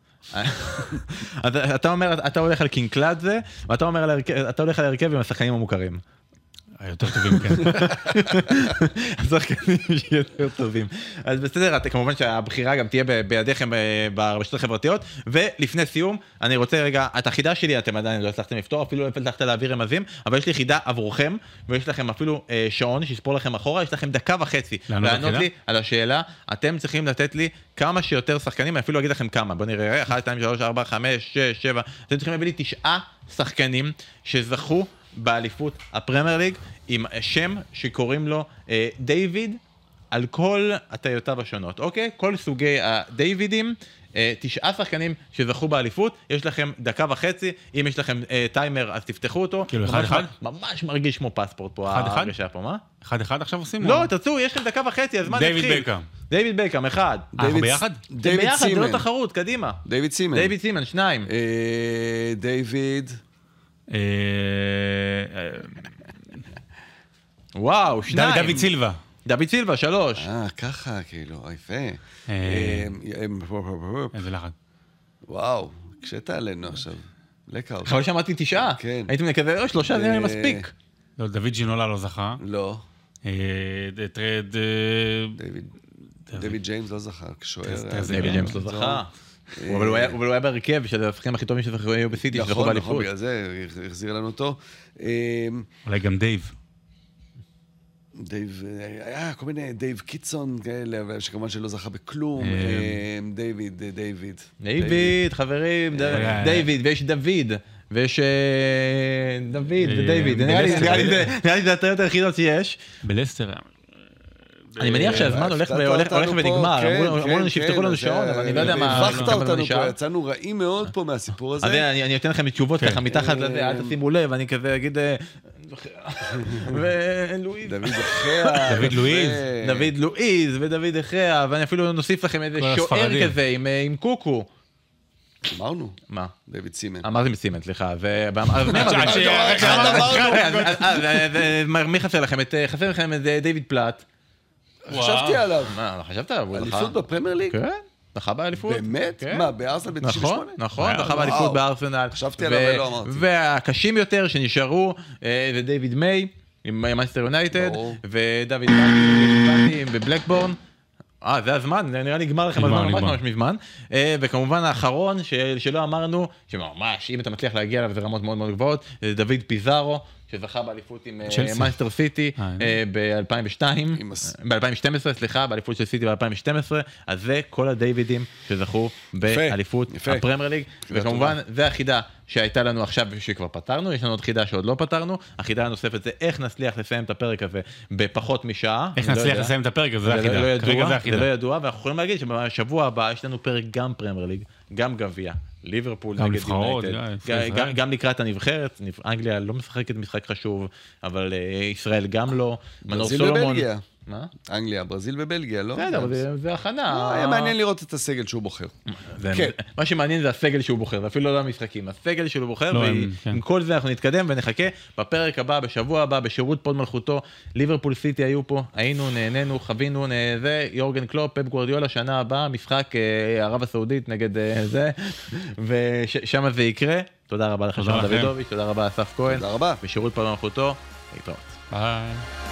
אתה אומר, אתה הולך על קינקלדזה, ואתה אומר, אתה הולך על הרכב עם השחקנים המוכרים. יותר טובים, כן. השחקנים שיותר טובים. אז בסדר, כמובן שהבחירה גם תהיה בידיכם ברשתות החברתיות, ולפני סיום, אני רוצה רגע, את החידה שלי אתם עדיין לא הצלחתם לפתור, אפילו לא הצלחת להעביר רמזים, אבל יש לי חידה עבורכם, ויש לכם אפילו שעון שיספור לכם אחורה, יש לכם 1.5 דקות לענות לי על השאלה, אתם צריכים לתת לי כמה שיותר שחקנים, אני אפילו אגיד לכם כמה, בוא נראה, 1, 2, 3, 4, 5, 6, 7, אתם צריכים להביא לי 9 שחקנים שזכו באליפות הפרמייר ליג, עם שם שקוראים לו דיוויד, על כל הטיותיו השונות, אוקיי? כל סוגי הדיווידים, 9 שחקנים שזכו באליפות, יש לכם 1.5 דקות, אם יש לכם טיימר אז תפתחו אותו. כאילו 1-1? ממש מרגיש כמו פספורט פה, ההרגשה פה, מה? 1-1 עכשיו עושים? לא, תצאו, יש לכם 1.5 דקות, אז מה נתחיל? דיוויד בייקאם. דיוויד בייקאם, 1. אנחנו ביחד? דיוויד סימן. זה לא תחרות, קדימה. דיוויד סימן. דיוויד סימן, 2. דיוויד... וואו, 2. דוד סילבה. דוד סילבה, 3. ככה, כאילו, יפה. איזה לחץ. וואו, כשאתה עלינו עכשיו. לקה אותך. אחרי שמעתי 9. כן. הייתם כזה, 3 זה נראה מספיק. לא, דוד ג'ינולה לא זכה. לא. טרד... דוד ג'יימס לא זכה, כשוער. דוד ג'יימס לא זכה. אבל הוא היה בהרכב של השחקנים הכי טובים שהיו בסיטי, שזכו באליפות. נכון, בגלל זה, החזיר לנו אותו. אולי גם דייב. דייב, היה כל מיני דייב קיצון כאלה, אבל שכמובן שלא זכה בכלום. דיוויד, חברים, דיוויד, ויש דוד, ויש דוד ודייוויד. נראה לי זה הטעיות היחידות שיש. בלסטר. אני מניח שהזמן הולך ונגמר, אמרו לנו שיפתחו לנו שעון, אבל אני לא יודע מה... הפכת אותנו פה, יצאנו רעים מאוד פה מהסיפור הזה. אז אני אתן לכם תשובות ככה מתחת לזה, אל תשימו לב, אני כזה אגיד... ולואיז. דוד לואיז ודוד אחיה, ואני אפילו נוסיף לכם איזה שוער כזה עם קוקו. אמרנו. מה? דוד סימן. אמרתי מסימן, סליחה. מי חסר לכם? חסר לכם את דיוויד פלאט. חשבתי עליו. מה, חשבת עליו? אליפות בפרמייר ליג? כן. זכה באליפות. באמת? מה, בארסנל ב-98? נכון, זכה באליפות בארסנל. חשבתי עליו ולא אמרתי. והקשים יותר שנשארו זה דיוויד מיי עם מנצ'סטר יונייטד, ודוד פאטי בבלקבורן. זה הזמן, נראה נגמר לכם הזמן ממש מזמן. וכמובן האחרון שלא אמרנו, שממש אם אתה מצליח להגיע אליו זה רמות מאוד מאוד גבוהות, זה דוד פיזארו, שזכה באליפות עם מנצ'סטר סיטי ב-2012, סליחה, באליפות של סיטי ב-2012, אז זה כל הדיווידים שזכו באליפות הפרמייר ליג, וכמובן זה החידה שהייתה לנו עכשיו שכבר פתרנו, יש לנו עוד חידה שעוד לא פתרנו, החידה הנוספת זה איך נצליח לסיים את הפרק הזה בפחות משעה. איך נצליח לסיים את הפרק הזה, זה לא ידוע, ואנחנו יכולים להגיד שבשבוע הבא יש לנו פרק גם פרמייר ליג, גם גביע. ליברפול נגד יונייטד, גם לקראת הנבחרת, אנגליה לא משחקת משחק חשוב, אבל ישראל גם לא, מנור סולומון. מה? אנגליה, ברזיל ובלגיה, לא? זה הכנה. היה מעניין לראות את הסגל שהוא בוחר. מה שמעניין זה הסגל שהוא בוחר, זה אפילו לא המשחקים, הסגל שהוא בוחר, ועם כל זה אנחנו נתקדם ונחכה בפרק הבא, בשבוע הבא, בשירות פוד מלכותו, ליברפול סיטי היו פה, היינו, נהנינו, חווינו, זה, יורגן קלופ, פפ גוארדיולה, שנה הבאה, משחק ערב הסעודית נגד זה, ושם זה יקרה. תודה רבה לך, שרון דוידוביץ', תודה רבה אסף כהן, תודה רבה. בשירות פוד מלכותו, להתראות. ביי.